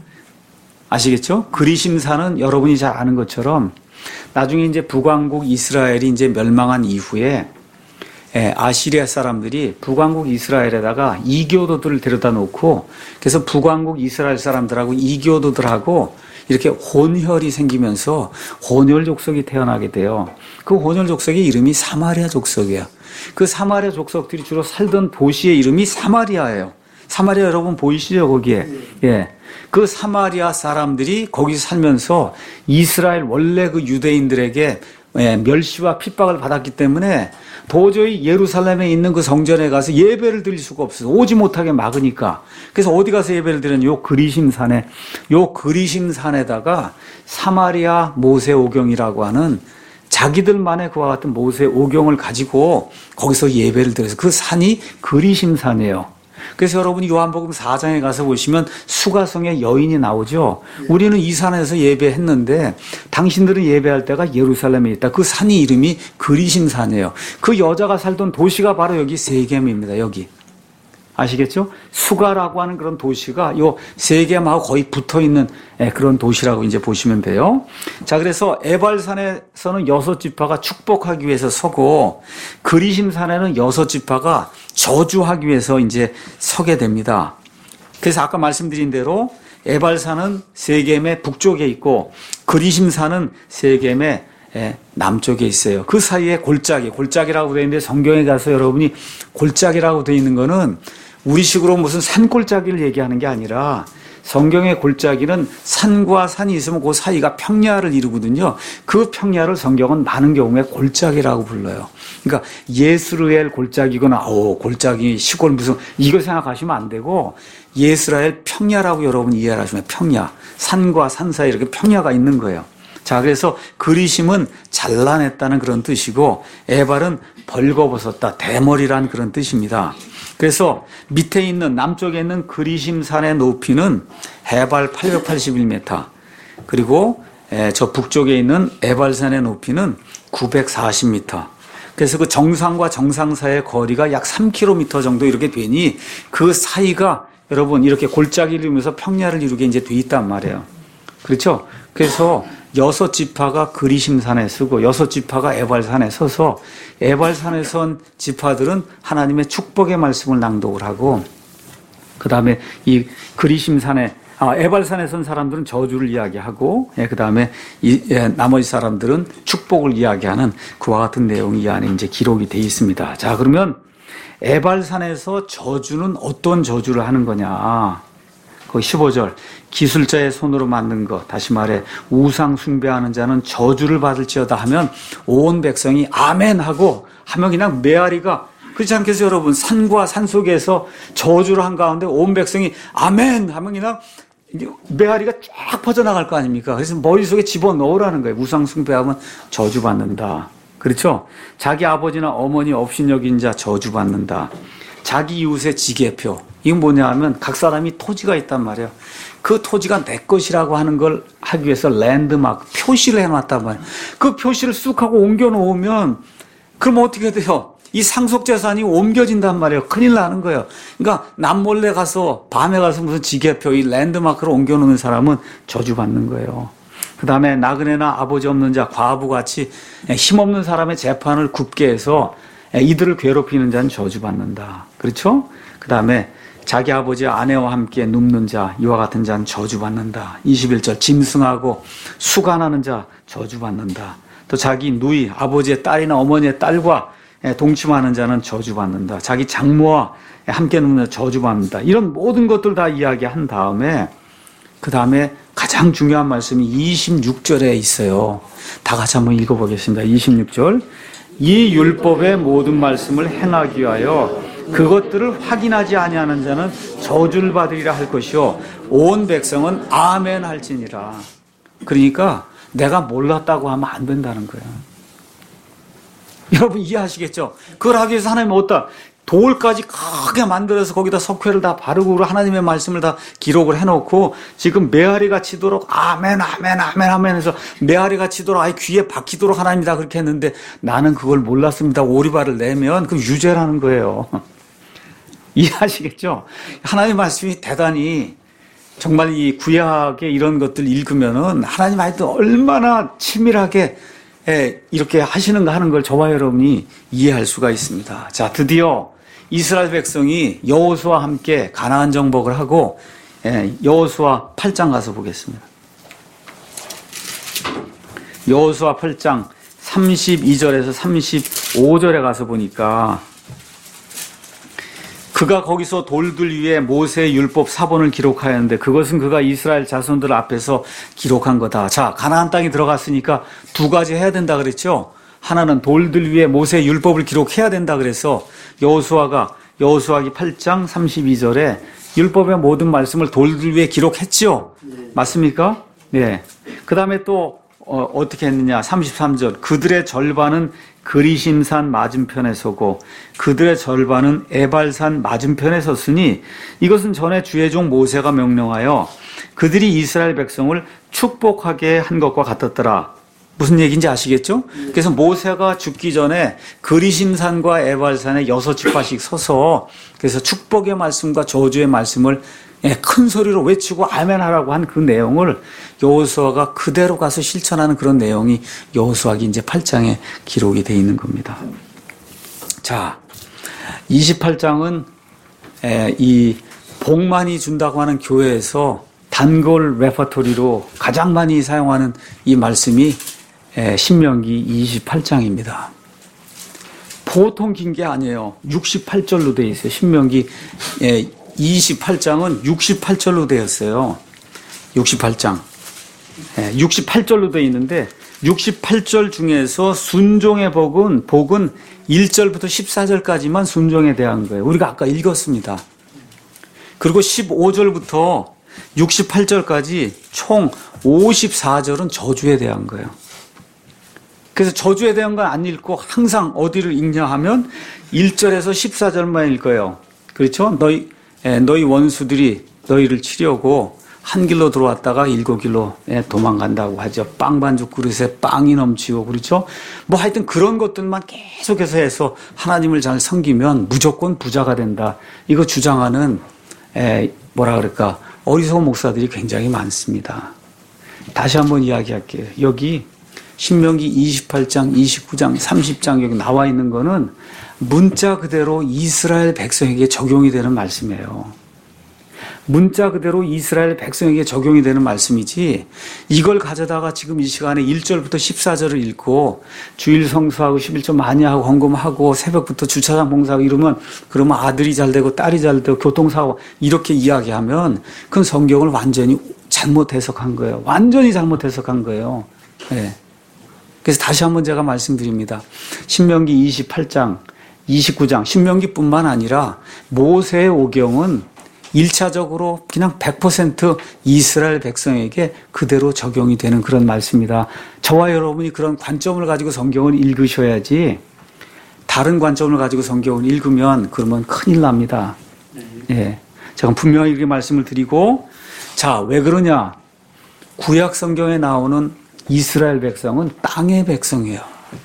아시겠죠? 그리심산은 여러분이 잘 아는 것처럼 나중에 이제 북왕국 이스라엘이 이제 멸망한 이후에 예, 아시리아 사람들이 북왕국 이스라엘에다가 이교도들을 데려다 놓고 그래서 북왕국 이스라엘 사람들하고 이교도들하고 이렇게 혼혈이 생기면서 혼혈 족속이 태어나게 돼요. 그 혼혈 족속의 이름이 사마리아 족속이에요. 그 사마리아 족속들이 주로 살던 도시의 이름이 사마리아예요. 사마리아 여러분 보이시죠 거기에? 예. 그 사마리아 사람들이 거기서 살면서 이스라엘 원래 그 유대인들에게 예, 멸시와 핍박을 받았기 때문에 도저히 예루살렘에 있는 그 성전에 가서 예배를 드릴 수가 없어요. 오지 못하게 막으니까. 그래서 어디 가서 예배를 드렸냐? 요 그리심산에, 요 그리심산에다가 사마리아 모세오경이라고 하는 자기들만의 그와 같은 모세오경을 가지고 거기서 예배를 드려서 그 산이 그리심산이에요. 그래서 여러분이 요한복음 사 장에 가서 보시면 수가성의 여인이 나오죠. 우리는 이 산에서 예배했는데 당신들은 예배할 때가 예루살렘에 있다. 그 산이 이름이 그리심산이에요. 그 여자가 살던 도시가 바로 여기 세겜입니다. 여기. 아시겠죠? 수가라고 하는 그런 도시가 요 세겜하고 거의 붙어 있는 그런 도시라고 이제 보시면 돼요. 자, 그래서 에발산에서는 여섯 지파가 축복하기 위해서 서고 그리심산에는 여섯 지파가 저주하기 위해서 이제 서게 됩니다. 그래서 아까 말씀드린 대로 에발산은 세겜의 북쪽에 있고 그리심산은 세겜의 남쪽에 있어요. 그 사이에 골짜기, 골짜기라고 되어 있는데 성경에 가서 여러분이 골짜기라고 되어 있는 거는 우리식으로 무슨 산골짜기를 얘기하는 게 아니라 성경의 골짜기는 산과 산이 있으면 그 사이가 평야를 이루거든요. 그 평야를 성경은 많은 경우에 골짜기라고 불러요. 그러니까 예스르엘 골짜기거나 오 골짜기 시골 무슨 이걸 생각하시면 안 되고 예스라엘 평야라고 여러분 이해를 하시면 평야 산과 산 사이에 이렇게 평야가 있는 거예요. 자, 그래서 그리심은 잘라냈다는 그런 뜻이고 에발은 벌거벗었다, 대머리란 그런 뜻입니다. 그래서 밑에 있는 남쪽에 있는 그리심산의 높이는 해발 팔백팔십일 미터 그리고 저 북쪽에 있는 에발산의 높이는 구백사십 미터. 그래서 그 정상과 정상 사이의 거리가 약 삼 킬로미터 정도 이렇게 되니 그 사이가 여러분 이렇게 골짜기를 이루면서 평야를 이루게 이제 돼 있단 말이에요. 그렇죠? 그래서 여섯 지파가 그리심산에 서고 여섯 지파가 에발산에 서서 에발산에 선 지파들은 하나님의 축복의 말씀을 낭독을 하고 그 다음에 이 그리심산에 아, 에발산에 선 사람들은 저주를 이야기하고 예, 그 다음에 이, 예, 나머지 사람들은 축복을 이야기하는 그와 같은 내용이 이 안에 이제 기록이 되어 있습니다. 자, 그러면 에발산에서 저주는 어떤 저주를 하는 거냐? 거기 십오 절. 기술자의 손으로 만든 것, 다시 말해 우상 숭배하는 자는 저주를 받을지어다 하면 온 백성이 아멘 하고 하면 그냥 메아리가, 그렇지 않겠어요 여러분? 산과 산 속에서 저주를 한 가운데 온 백성이 아멘 하면 그냥 메아리가 쫙 퍼져나갈 거 아닙니까? 그래서 머릿속에 집어넣으라는 거예요. 우상 숭배하면 저주받는다. 그렇죠? 자기 아버지나 어머니 업신여긴 자 저주받는다. 자기 이웃의 지게표. 이건 뭐냐 하면 각 사람이 토지가 있단 말이에요. 그 토지가 내 것이라고 하는 걸 하기 위해서 랜드마크, 표시를 해놨단 말이에요. 그 표시를 쑥 하고 옮겨놓으면 그럼 어떻게 돼요? 이 상속재산이 옮겨진단 말이에요. 큰일 나는 거예요. 그러니까 남몰래 가서 밤에 가서 무슨 지게표, 이 랜드마크를 옮겨놓는 사람은 저주받는 거예요. 그 다음에 나그네나 아버지 없는 자, 과부같이 힘없는 사람의 재판을 굽게 해서 이들을 괴롭히는 자는 저주받는다. 그렇죠? 그 다음에 자기 아버지 아내와 함께 눕는 자, 이와 같은 자는 저주받는다. 이십일 절 짐승하고 수간하는 자 저주받는다. 또 자기 누이, 아버지의 딸이나 어머니의 딸과 동침하는 자는 저주받는다. 자기 장모와 함께 눕는 자 저주받는다. 이런 모든 것들 다 이야기한 다음에 그 다음에 가장 중요한 말씀이 이십육 절에 있어요. 다 같이 한번 읽어보겠습니다. 이십육 절. 이 율법의 모든 말씀을 행하기 위하여 그것들을 확인하지 아니하는 자는 저주를 받으리라 할 것이요 온 백성은 아멘 할지니라. 그러니까 내가 몰랐다고 하면 안 된다는 거예요. 여러분 이해하시겠죠? 그걸 하기 위해서 하나님은 어디다 돌까지 크게 만들어서 거기다 석회를 다 바르고 하나님의 말씀을 다 기록을 해놓고 지금 메아리가 치도록 아멘 아멘 아멘 아멘 해서 메아리가 치도록 아예 귀에 박히도록 하나님이 다 그렇게 했는데 나는 그걸 몰랐습니다. 오리발을 내면 그 유죄라는 거예요. 이해하시겠죠? 하나님의 말씀이 대단히 정말 이 구약의 이런 것들 읽으면은 하나님 하여튼 얼마나 치밀하게 이렇게 하시는가 하는 걸 저와 여러분이 이해할 수가 있습니다. 자, 드디어 이스라엘 백성이 여호수아와 함께 가나안 정복을 하고 여호수아 팔 장 가서 보겠습니다. 여호수아 팔 장 삼십이 절에서 삼십오 절에 가서 보니까 그가 거기서 돌들 위에 모세의 율법 사본을 기록하였는데 그것은 그가 이스라엘 자손들 앞에서 기록한 거다. 자, 가나안 땅에 들어갔으니까 두 가지 해야 된다 그랬죠. 하나는 돌들 위에 모세의 율법을 기록해야 된다 그래서 여호수아가 여호수아기 팔 장 삼십이 절에 율법의 모든 말씀을 돌들 위에 기록했죠. 네. 맞습니까? 네. 그 다음에 또 어, 어떻게 했느냐. 삼십삼 절. 그들의 절반은 그리심산 맞은편에 서고 그들의 절반은 에발산 맞은편에 섰으니 이것은 전에 주의 종 모세가 명령하여 그들이 이스라엘 백성을 축복하게 한 것과 같았더라. 무슨 얘기인지 아시겠죠? 그래서 모세가 죽기 전에 그리심산과 에발산에 여섯 지파씩 서서 그래서 축복의 말씀과 저주의 말씀을 큰 소리로 외치고 아멘 하라고 한 그 내용을 여호수아가 그대로 가서 실천하는 그런 내용이 여호수아기 이제 팔 장에 기록이 되어 있는 겁니다. 자, 이십팔 장은 이 복 많이 준다고 하는 교회에서 단골 레퍼토리로 가장 많이 사용하는 이 말씀이 신명기 이십팔 장입니다. 보통 긴 게 아니에요. 육십팔 절로 되어 있어요. 신명기 이십팔 장은 육십팔 절로 되었어요. 육십팔 장. 육십팔 절로 되어 있는데 육십팔 절 중에서 순종의 복은 복은 일 절부터 십사 절까지만 순종에 대한 거예요. 우리가 아까 읽었습니다. 그리고 십오 절부터 육십팔 절까지 총 오십사 절은 저주에 대한 거예요. 그래서 저주에 대한 건 안 읽고 항상 어디를 읽냐 하면 일 절에서 십사 절만 읽어요. 그렇죠? 너희 너희 원수들이 너희를 치려고 한 길로 들어왔다가 일곱 길로 도망간다고 하죠. 빵 반죽 그릇에 빵이 넘치고 그렇죠. 뭐 하여튼 그런 것들만 계속해서 해서 하나님을 잘 섬기면 무조건 부자가 된다. 이거 주장하는 에, 뭐라 그럴까 어리석은 목사들이 굉장히 많습니다. 다시 한번 이야기할게요. 여기 신명기 이십팔 장, 이십구 장, 삼십 장 여기 나와 있는 거는 문자 그대로 이스라엘 백성에게 적용이 되는 말씀이에요. 문자 그대로 이스라엘 백성에게 적용이 되는 말씀이지 이걸 가져다가 지금 이 시간에 일 절부터 십사 절을 읽고 주일 성수하고 십일 조 많이 하고 헌금하고 새벽부터 주차장 봉사하고 이러면 그러면 아들이 잘 되고 딸이 잘 되고 교통사고 이렇게 이야기하면 그건 성경을 완전히 잘못 해석한 거예요. 완전히 잘못 해석한 거예요. 네. 그래서 다시 한번 제가 말씀드립니다. 신명기 이십팔 장, 이십구 장, 신명기뿐만 아니라 모세의 오경은 일차적으로 그냥 백 퍼센트 이스라엘 백성에게 그대로 적용이 되는 그런 말씀이다. 저와 여러분이 그런 관점을 가지고 성경을 읽으셔야지 다른 관점을 가지고 성경을 읽으면 그러면 큰일 납니다. 예. 제가 분명히 이렇게 말씀을 드리고 자, 왜 그러냐? 구약 성경에 나오는 이스라엘 백성은 땅의 백성이에요.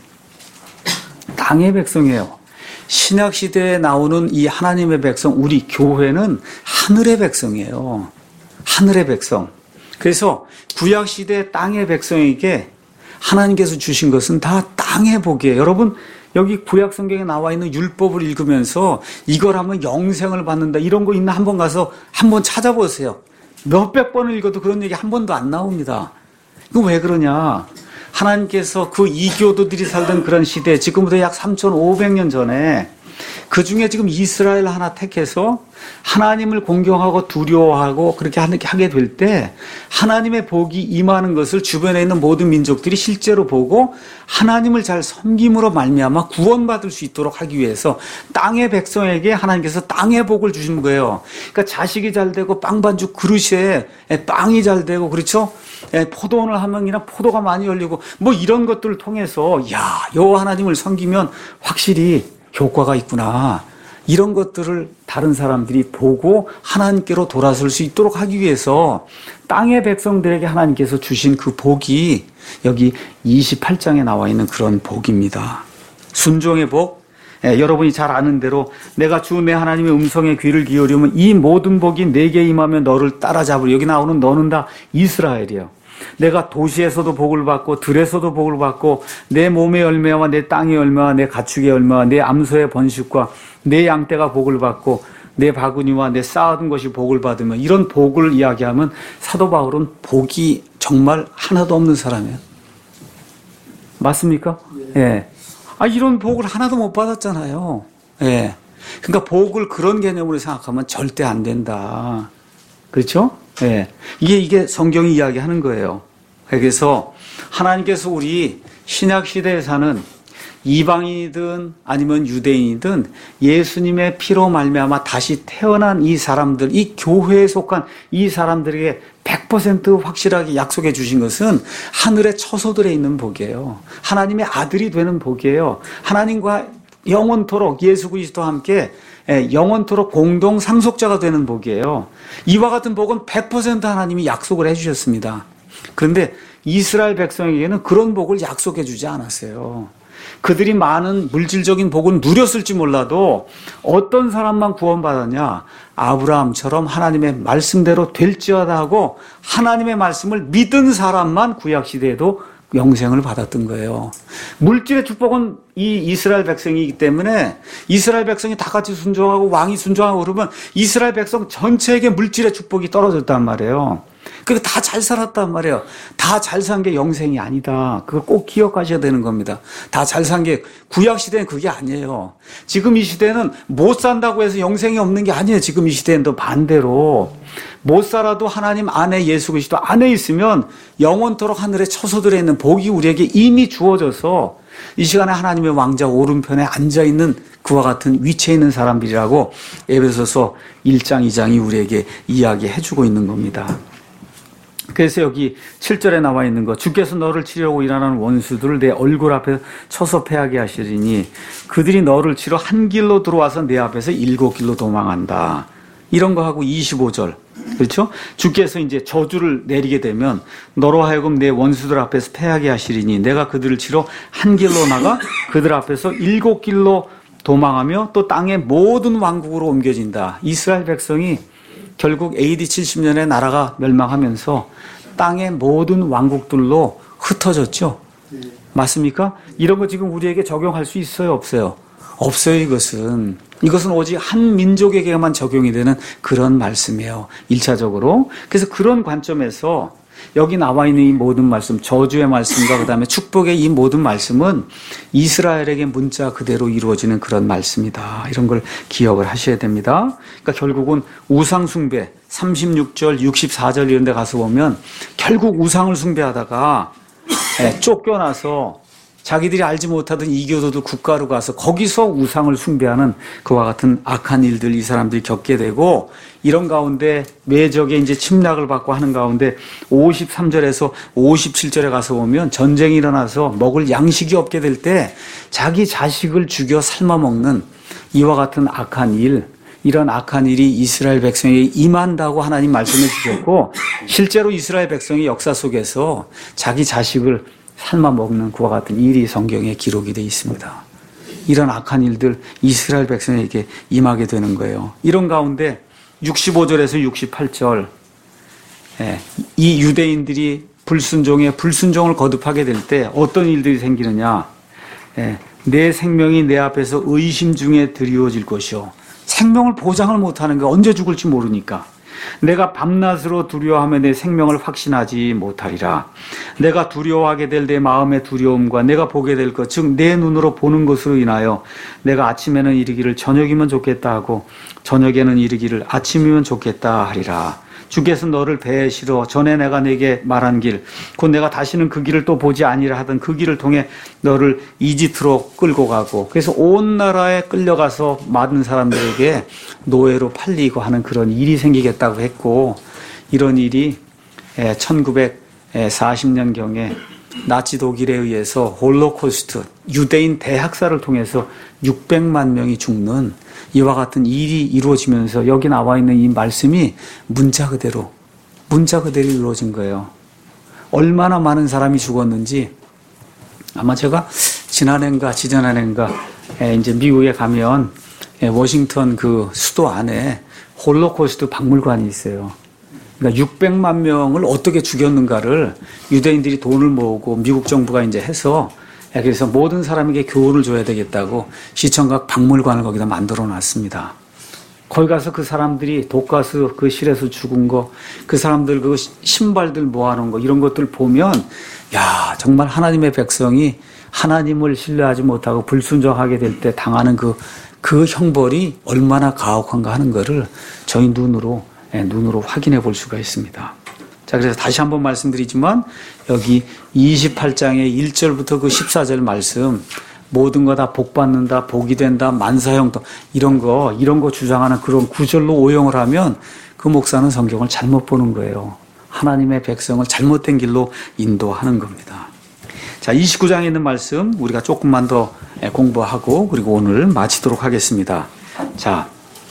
땅의 백성이에요. 신약 시대에 나오는 이 하나님의 백성, 우리 교회는 하늘의 백성이에요. 하늘의 백성. 그래서 구약 시대 땅의 백성에게 하나님께서 주신 것은 다 땅의 복이에요. 여러분, 여기 구약 성경에 나와 있는 율법을 읽으면서 이걸 하면 영생을 받는다. 이런 거 있나 한번 가서 한번 찾아보세요. 몇백 번을 읽어도 그런 얘기 한 번도 안 나옵니다. 이거 왜 그러냐? 하나님께서 그 이교도들이 살던 그런 시대, 지금부터 약 삼천오백 년 전에 그 중에 지금 이스라엘 하나 택해서 하나님을 공경하고 두려워하고 그렇게 하게 될 때 하나님의 복이 임하는 것을 주변에 있는 모든 민족들이 실제로 보고 하나님을 잘 섬김으로 말미암아 구원받을 수 있도록 하기 위해서 땅의 백성에게 하나님께서 땅의 복을 주신 거예요. 그러니까 자식이 잘 되고 빵반죽 그릇에 빵이 잘 되고 그렇죠? 포도원을 하면 그냥 포도가 많이 열리고 뭐 이런 것들을 통해서 야, 여호와 하나님을 섬기면 확실히 효과가 있구나. 이런 것들을 다른 사람들이 보고 하나님께로 돌아설 수 있도록 하기 위해서 땅의 백성들에게 하나님께서 주신 그 복이 여기 이십팔 장에 나와 있는 그런 복입니다. 순종의 복. 예, 여러분이 잘 아는 대로 내가 주 내 하나님의 음성에 귀를 기울이면 이 모든 복이 내게 임하면 너를 따라잡으리. 여기 나오는 너는 다 이스라엘이에요. 내가 도시에서도 복을 받고 들에서도 복을 받고 내 몸의 열매와 내 땅의 열매와 내 가축의 열매와 내 암소의 번식과 내 양떼가 복을 받고 내 바구니와 내 쌓아둔 것이 복을 받으면 이런 복을 이야기하면 사도 바울은 복이 정말 하나도 없는 사람이에요. 맞습니까? 예. 예. 아, 이런 복을 하나도 못 받았잖아요. 예. 그러니까 복을 그런 개념으로 생각하면 절대 안 된다. 그렇죠? 예. 이게, 이게 성경이 이야기하는 거예요. 그래서 하나님께서 우리 신약시대에 사는 이방인이든 아니면 유대인이든 예수님의 피로 말미암아 다시 태어난 이 사람들, 이 교회에 속한 이 사람들에게 백 퍼센트 확실하게 약속해 주신 것은 하늘의 처소들에 있는 복이에요. 하나님의 아들이 되는 복이에요. 하나님과 영원토록 예수 그리스도와 함께 영원토록 공동 상속자가 되는 복이에요. 이와 같은 복은 백 퍼센트 하나님이 약속을 해주셨습니다. 그런데 이스라엘 백성에게는 그런 복을 약속해 주지 않았어요. 그들이 많은 물질적인 복은 누렸을지 몰라도 어떤 사람만 구원받았냐? 아브라함처럼 하나님의 말씀대로 될지어다 하고 하나님의 말씀을 믿은 사람만 구약시대에도 영생을 받았던 거예요. 물질의 축복은 이 이스라엘 백성이기 때문에 이스라엘 백성이 다 같이 순종하고 왕이 순종하고 그러면 이스라엘 백성 전체에게 물질의 축복이 떨어졌단 말이에요. 그리고 다 잘 살았단 말이에요. 다 잘 산 게 영생이 아니다. 그걸 꼭 기억하셔야 되는 겁니다. 다 잘 산 게 구약 시대는 그게 아니에요. 지금 이 시대는 못 산다고 해서 영생이 없는 게 아니에요. 지금 이 시대는 또 반대로 못 살아도 하나님 안에 예수 그리스도 안에 있으면 영원토록 하늘의 처소들에 있는 복이 우리에게 이미 주어져서 이 시간에 하나님의 왕자 오른편에 앉아있는 그와 같은 위치에 있는 사람들이라고 에베소서 일 장 이 장이 우리에게 이야기해주고 있는 겁니다. 그래서 여기 칠 절에 나와 있는 거, 주께서 너를 치려고 일하는 원수들을 내 얼굴 앞에 쳐서 패하게 하시리니 그들이 너를 치러 한 길로 들어와서 내 앞에서 일곱 길로 도망한다. 이런 거 하고 이십오 절, 그렇죠? 주께서 이제 저주를 내리게 되면 너로 하여금 내 원수들 앞에서 패하게 하시리니 내가 그들을 치러 한 길로 나가 그들 앞에서 일곱 길로 도망하며 또 땅의 모든 왕국으로 옮겨진다. 이스라엘 백성이 결국 에이디 칠십 년에 나라가 멸망하면서 땅의 모든 왕국들로 흩어졌죠. 맞습니까? 이런 거 지금 우리에게 적용할 수 있어요, 없어요? 없어요, 이것은. 이것은 오직 한 민족에게만 적용이 되는 그런 말씀이에요. 일차적으로. 그래서 그런 관점에서 여기 나와 있는 이 모든 말씀, 저주의 말씀과 그 다음에 축복의 이 모든 말씀은 이스라엘에게 문자 그대로 이루어지는 그런 말씀이다. 이런 걸 기억을 하셔야 됩니다. 그러니까 결국은 우상숭배, 삼십육 절, 육십사 절 이런 데 가서 보면 결국 우상을 숭배하다가 쫓겨나서 자기들이 알지 못하던 이교도들 국가로 가서 거기서 우상을 숭배하는 그와 같은 악한 일들 이 사람들이 겪게 되고, 이런 가운데 외적의 이제 침략을 받고 하는 가운데 오십삼 절에서 오십칠 절에 가서 보면 전쟁이 일어나서 먹을 양식이 없게 될 때 자기 자식을 죽여 삶아 먹는 이와 같은 악한 일, 이런 악한 일이 이스라엘 백성에게 임한다고 하나님 말씀해 주셨고, 실제로 이스라엘 백성의 역사 속에서 자기 자식을 삶아 먹는 그와 같은 일이 성경에 기록이 되어 있습니다. 이런 악한 일들 이스라엘 백성에게 임하게 되는 거예요. 이런 가운데 육십오 절에서 육십팔 절, 이 유대인들이 불순종에 불순종을 거듭하게 될 때 어떤 일들이 생기느냐. 내 생명이 내 앞에서 의심 중에 드리워질 것이요. 생명을 보장을 못하는 게 언제 죽을지 모르니까. 내가 밤낮으로 두려워하며 내 생명을 확신하지 못하리라. 내가 두려워하게 될 내 마음의 두려움과 내가 보게 될 것, 즉 내 눈으로 보는 것으로 인하여 내가 아침에는 이르기를 저녁이면 좋겠다 하고 저녁에는 이르기를 아침이면 좋겠다 하리라. 주께서 너를 배시러 전에 내가 내게 말한 길, 곧 내가 다시는 그 길을 또 보지 아니라 하던 그 길을 통해 너를 이집트로 끌고 가고, 그래서 온 나라에 끌려가서 많은 사람들에게 노예로 팔리고 하는 그런 일이 생기겠다고 했고, 이런 일이 천구백사십 년경에 나치 독일에 의해서 홀로코스트, 유대인 대학살을 통해서 육백만 명이 죽는 이와 같은 일이 이루어지면서 여기 나와 있는 이 말씀이 문자 그대로, 문자 그대로 이루어진 거예요. 얼마나 많은 사람이 죽었는지, 아마 제가 지난해인가 지난해인가 이제 미국에 가면 워싱턴 그 수도 안에 홀로코스트 박물관이 있어요. 그러니까 육백만 명을 어떻게 죽였는가를 유대인들이 돈을 모으고 미국 정부가 이제 해서, 그래서 모든 사람에게 교훈을 줘야 되겠다고 시청각 박물관을 거기다 만들어 놨습니다. 거기 가서 그 사람들이 독가스 그 실에서 죽은 거, 그 사람들 그 신발들 모아놓은 거, 이런 것들 보면, 야, 정말 하나님의 백성이 하나님을 신뢰하지 못하고 불순종하게 될 때 당하는 그, 그 형벌이 얼마나 가혹한가 하는 거를 저희 눈으로, 눈으로 확인해 볼 수가 있습니다. 자, 그래서 다시 한번 말씀드리지만 여기 이십팔 장의 일 절부터 그 십사 절 말씀, 모든 거 다 복 받는다, 복이 된다, 만사형통, 이런 거, 이런 거 주장하는 그런 구절로 오용을 하면 그 목사는 성경을 잘못 보는 거예요. 하나님의 백성을 잘못된 길로 인도하는 겁니다. 자, 이십구 장에 있는 말씀 우리가 조금만 더 공부하고 그리고 오늘 마치도록 하겠습니다. 자,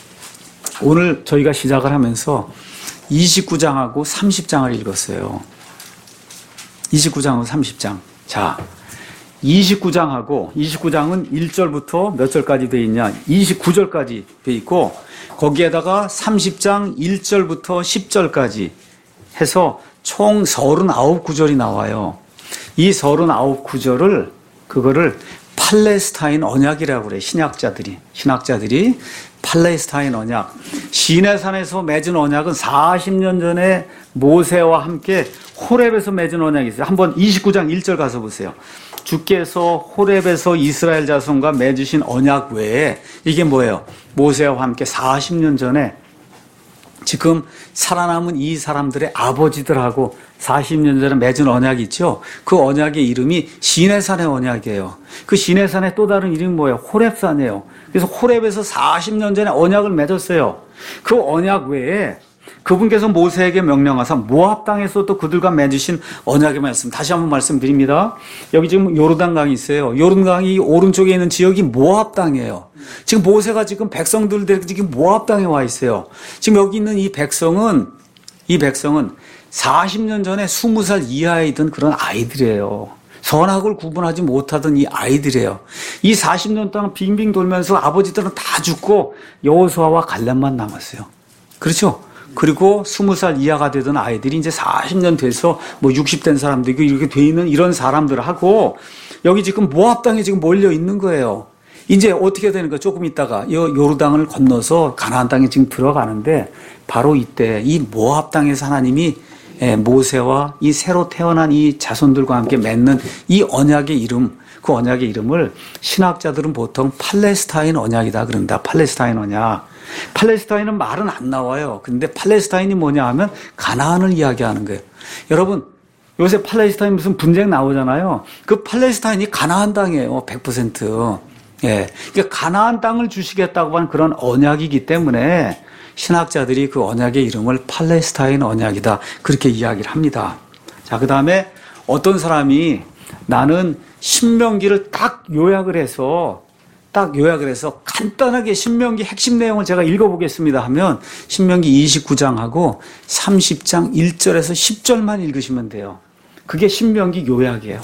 오늘 저희가 시작을 하면서 이십구 장하고 삼십 장을 읽었어요. 이십구 장하고 삼십 장. 자, 이십구 장하고, 이십구 장은 일 절부터 몇 절까지 되어 있냐? 이십구 절까지 되어 있고, 거기에다가 삼십 장 일 절부터 십 절까지 해서 총 삼십구 구절이 나와요. 이 삼십구 구절을, 그거를 팔레스타인 언약이라고 그래. 신학자들이, 신학자들이 팔레스타인 언약. 시내산에서 맺은 언약은 사십 년 전에 모세와 함께 호렙에서 맺은 언약이 있어요. 한번 이십구 장 일 절 가서 보세요. 주께서 호렙에서 이스라엘 자손과 맺으신 언약 외에, 이게 뭐예요? 모세와 함께 사십 년 전에 지금 살아남은 이 사람들의 아버지들하고 사십 년 전에 맺은 언약이 있죠. 그 언약의 이름이 시내산의 언약이에요. 그 시내산의 또 다른 이름이 뭐예요? 호렙산이에요. 그래서 호렙에서 사십 년 전에 언약을 맺었어요. 그 언약 외에 그분께서 모세에게 명령하사 모압 땅에서 또 그들과 맺으신 언약의 말씀, 다시 한번 말씀드립니다. 여기 지금 요르단강이 있어요. 요르단강이 오른쪽에 있는 지역이 모압 땅이에요. 지금 모세가 지금 백성들 지금 모압 땅에 와 있어요. 지금 여기 있는 이 백성은 이 백성은 사십 년 전에 스무 살 이하에 있던 그런 아이들이에요. 선악을 구분하지 못하던 이 아이들이에요. 이 사십 년 동안 빙빙 돌면서 아버지들은 다 죽고 여호수아와 갈렙만 남았어요. 그렇죠? 그리고 스무 살 이하가 되던 아이들이 이제 사십 년 돼서 뭐 육십 된 사람들이 이렇게 돼 있는 이런 사람들하고 여기 지금 모압 땅에 지금 몰려 있는 거예요. 이제 어떻게 되는 가 조금 있다가 요 요르단을 건너서 가나안 땅에 지금 들어가는데 바로 이때 이 모압 땅에서 하나님이 모세와 이 새로 태어난 이 자손들과 함께 맺는 이 언약의 이름, 그 언약의 이름을 신학자들은 보통 팔레스타인 언약이다 그런다. 팔레스타인 언약. 팔레스타인은 말은 안 나와요. 근데 팔레스타인이 뭐냐 하면 가나안을 이야기하는 거예요. 여러분, 요새 팔레스타인 무슨 분쟁 나오잖아요. 그 팔레스타인이 가나안 땅이에요. 백 퍼센트. 예. 그러니까 가나안 땅을 주시겠다고 하는 그런 언약이기 때문에 신학자들이 그 언약의 이름을 팔레스타인 언약이다. 그렇게 이야기를 합니다. 자, 그 다음에 어떤 사람이 나는 신명기를 딱 요약을 해서 딱 요약을 해서 간단하게 신명기 핵심 내용을 제가 읽어보겠습니다 하면 신명기 이십구 장하고 삼십 장 일 절에서 십 절만 읽으시면 돼요. 그게 신명기 요약이에요.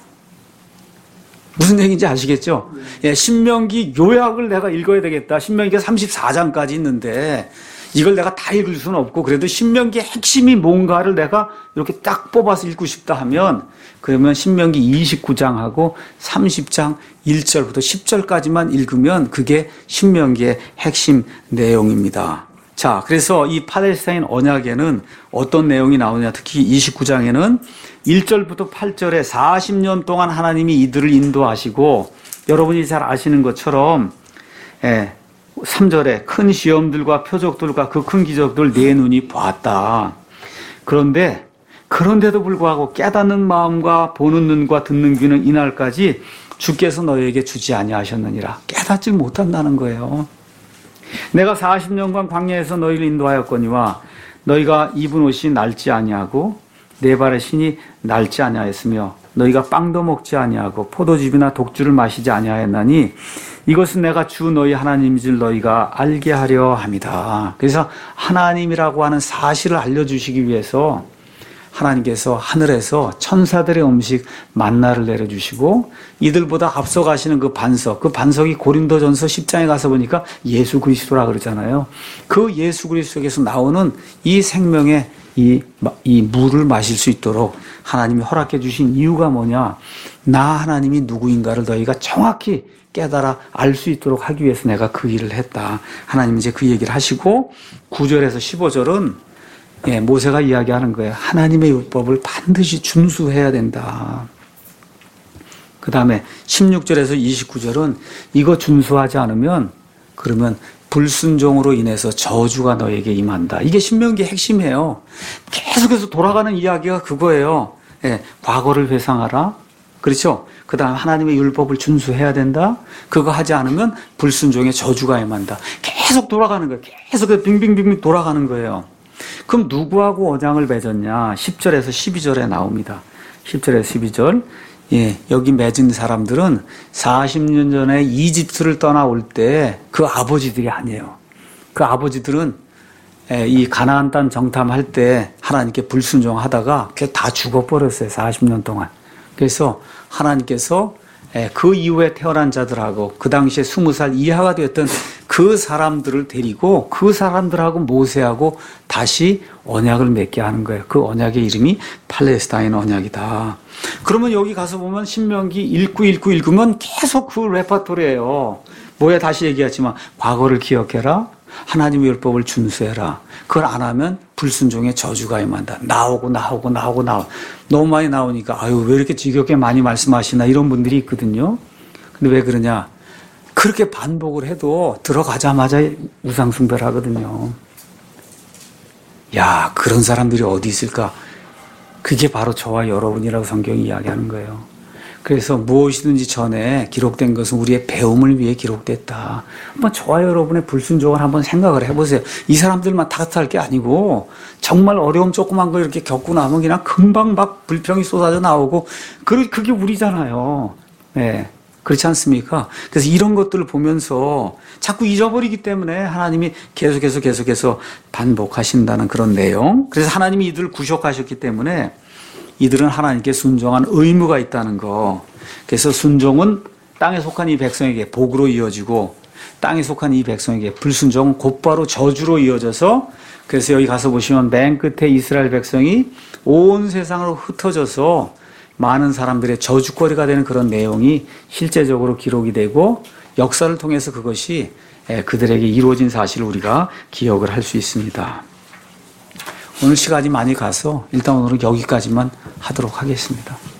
무슨 얘기인지 아시겠죠? 예, 신명기 요약을 내가 읽어야 되겠다. 신명기가 삼십사 장까지 있는데 이걸 내가 다 읽을 수는 없고 그래도 신명기의 핵심이 뭔가를 내가 이렇게 딱 뽑아서 읽고 싶다 하면 그러면 신명기 이십구 장하고 삼십 장 일 절부터 십 절까지만 읽으면 그게 신명기의 핵심 내용입니다. 자, 그래서 이 팔레스타인 언약에는 어떤 내용이 나오냐. 특히 이십구 장에는 일 절부터 팔 절에 사십 년 동안 하나님이 이들을 인도하시고 여러분이 잘 아시는 것처럼 예, 삼 절에 큰 시험들과 표적들과 그 큰 기적들 내 눈이 보았다. 그런데 그런데도 불구하고 깨닫는 마음과 보는 눈과 듣는 귀는 이날까지 주께서 너희에게 주지 아니하셨느니라. 깨닫지 못한다는 거예요. 내가 사십 년간 광야에서 너희를 인도하였거니와 너희가 입은 옷이 낡지 아니하고 네 발의 신이 낡지 아니하였으며 너희가 빵도 먹지 아니하고 포도즙이나 독주를 마시지 아니하였나니 이것은 내가 주 너희 하나님인 줄 너희가 알게 하려 함이다. 그래서 하나님이라고 하는 사실을 알려주시기 위해서 하나님께서 하늘에서 천사들의 음식 만나를 내려주시고 이들보다 앞서 가시는 그 반석, 그 반석이 고린도전서 십 장에 가서 보니까 예수 그리스도라 그러잖아요. 그 예수 그리스도에서 나오는 이 생명의 이, 이 물을 마실 수 있도록 하나님이 허락해 주신 이유가 뭐냐? 나 하나님이 누구인가를 너희가 정확히 깨달아 알 수 있도록 하기 위해서 내가 그 일을 했다. 하나님이 이제 그 얘기를 하시고 구 절에서 십오 절은 예, 모세가 이야기하는 거예요. 하나님의 율법을 반드시 준수해야 된다. 그 다음에 십육 절에서 이십구 절은 이거 준수하지 않으면 그러면 불순종으로 인해서 저주가 너에게 임한다. 이게 신명기의 핵심이에요. 계속해서 돌아가는 이야기가 그거예요. 예, 과거를 회상하라. 그렇죠? 그 다음 하나님의 율법을 준수해야 된다. 그거 하지 않으면 불순종의 저주가 임한다. 계속 돌아가는 거예요. 계속 빙빙빙빙 돌아가는 거예요. 그럼 누구하고 언약을 맺었냐? 십 절에서 십이 절에 나옵니다. 십 절에서 십이 절. 예, 여기 맺은 사람들은 사십 년 전에 이집트를 떠나올 때 그 아버지들이 아니에요. 그 아버지들은 이 가나안 땅 정탐할 때 하나님께 불순종하다가 다 죽어버렸어요. 사십 년 동안. 그래서 하나님께서 그 이후에 태어난 자들하고 그 당시에 스무 살 이하가 되었던 그 사람들을 데리고 그 사람들하고 모세하고 다시 언약을 맺게 하는 거예요. 그 언약의 이름이 팔레스타인 언약이다. 그러면 여기 가서 보면 신명기 읽고 읽고 읽으면 계속 그 레파토리예요. 뭐야 다시 얘기하지만 과거를 기억해라. 하나님의 율법을 준수해라. 그걸 안 하면 불순종의 저주가 임한다. 나오고 나오고 나오고 나오고 너무 많이 나오니까 아유 왜 이렇게 지겹게 많이 말씀하시나 이런 분들이 있거든요. 근데 왜 그러냐? 그렇게 반복을 해도 들어가자마자 우상숭배를 하거든요. 야, 그런 사람들이 어디 있을까? 그게 바로 저와 여러분이라고 성경이 이야기하는 거예요. 그래서 무엇이든지 전에 기록된 것은 우리의 배움을 위해 기록됐다. 한번 저와 여러분의 불순종을 한번 생각을 해보세요. 이 사람들만 탓할 게 아니고 정말 어려움 조그만 거 이렇게 겪고 나면 그냥 금방 막 불평이 쏟아져 나오고 그게 우리잖아요. 네. 그렇지 않습니까? 그래서 이런 것들을 보면서 자꾸 잊어버리기 때문에 하나님이 계속해서 계속해서 반복하신다는 그런 내용. 그래서 하나님이 이들을 구속하셨기 때문에 이들은 하나님께 순종한 의무가 있다는 거. 그래서 순종은 땅에 속한 이 백성에게 복으로 이어지고 땅에 속한 이 백성에게 불순종은 곧바로 저주로 이어져서 그래서 여기 가서 보시면 맨 끝에 이스라엘 백성이 온 세상으로 흩어져서 많은 사람들의 저주거리가 되는 그런 내용이 실제적으로 기록이 되고 역사를 통해서 그것이 그들에게 이루어진 사실을 우리가 기억을 할 수 있습니다. 오늘 시간이 많이 가서 일단 오늘은 여기까지만 하도록 하겠습니다.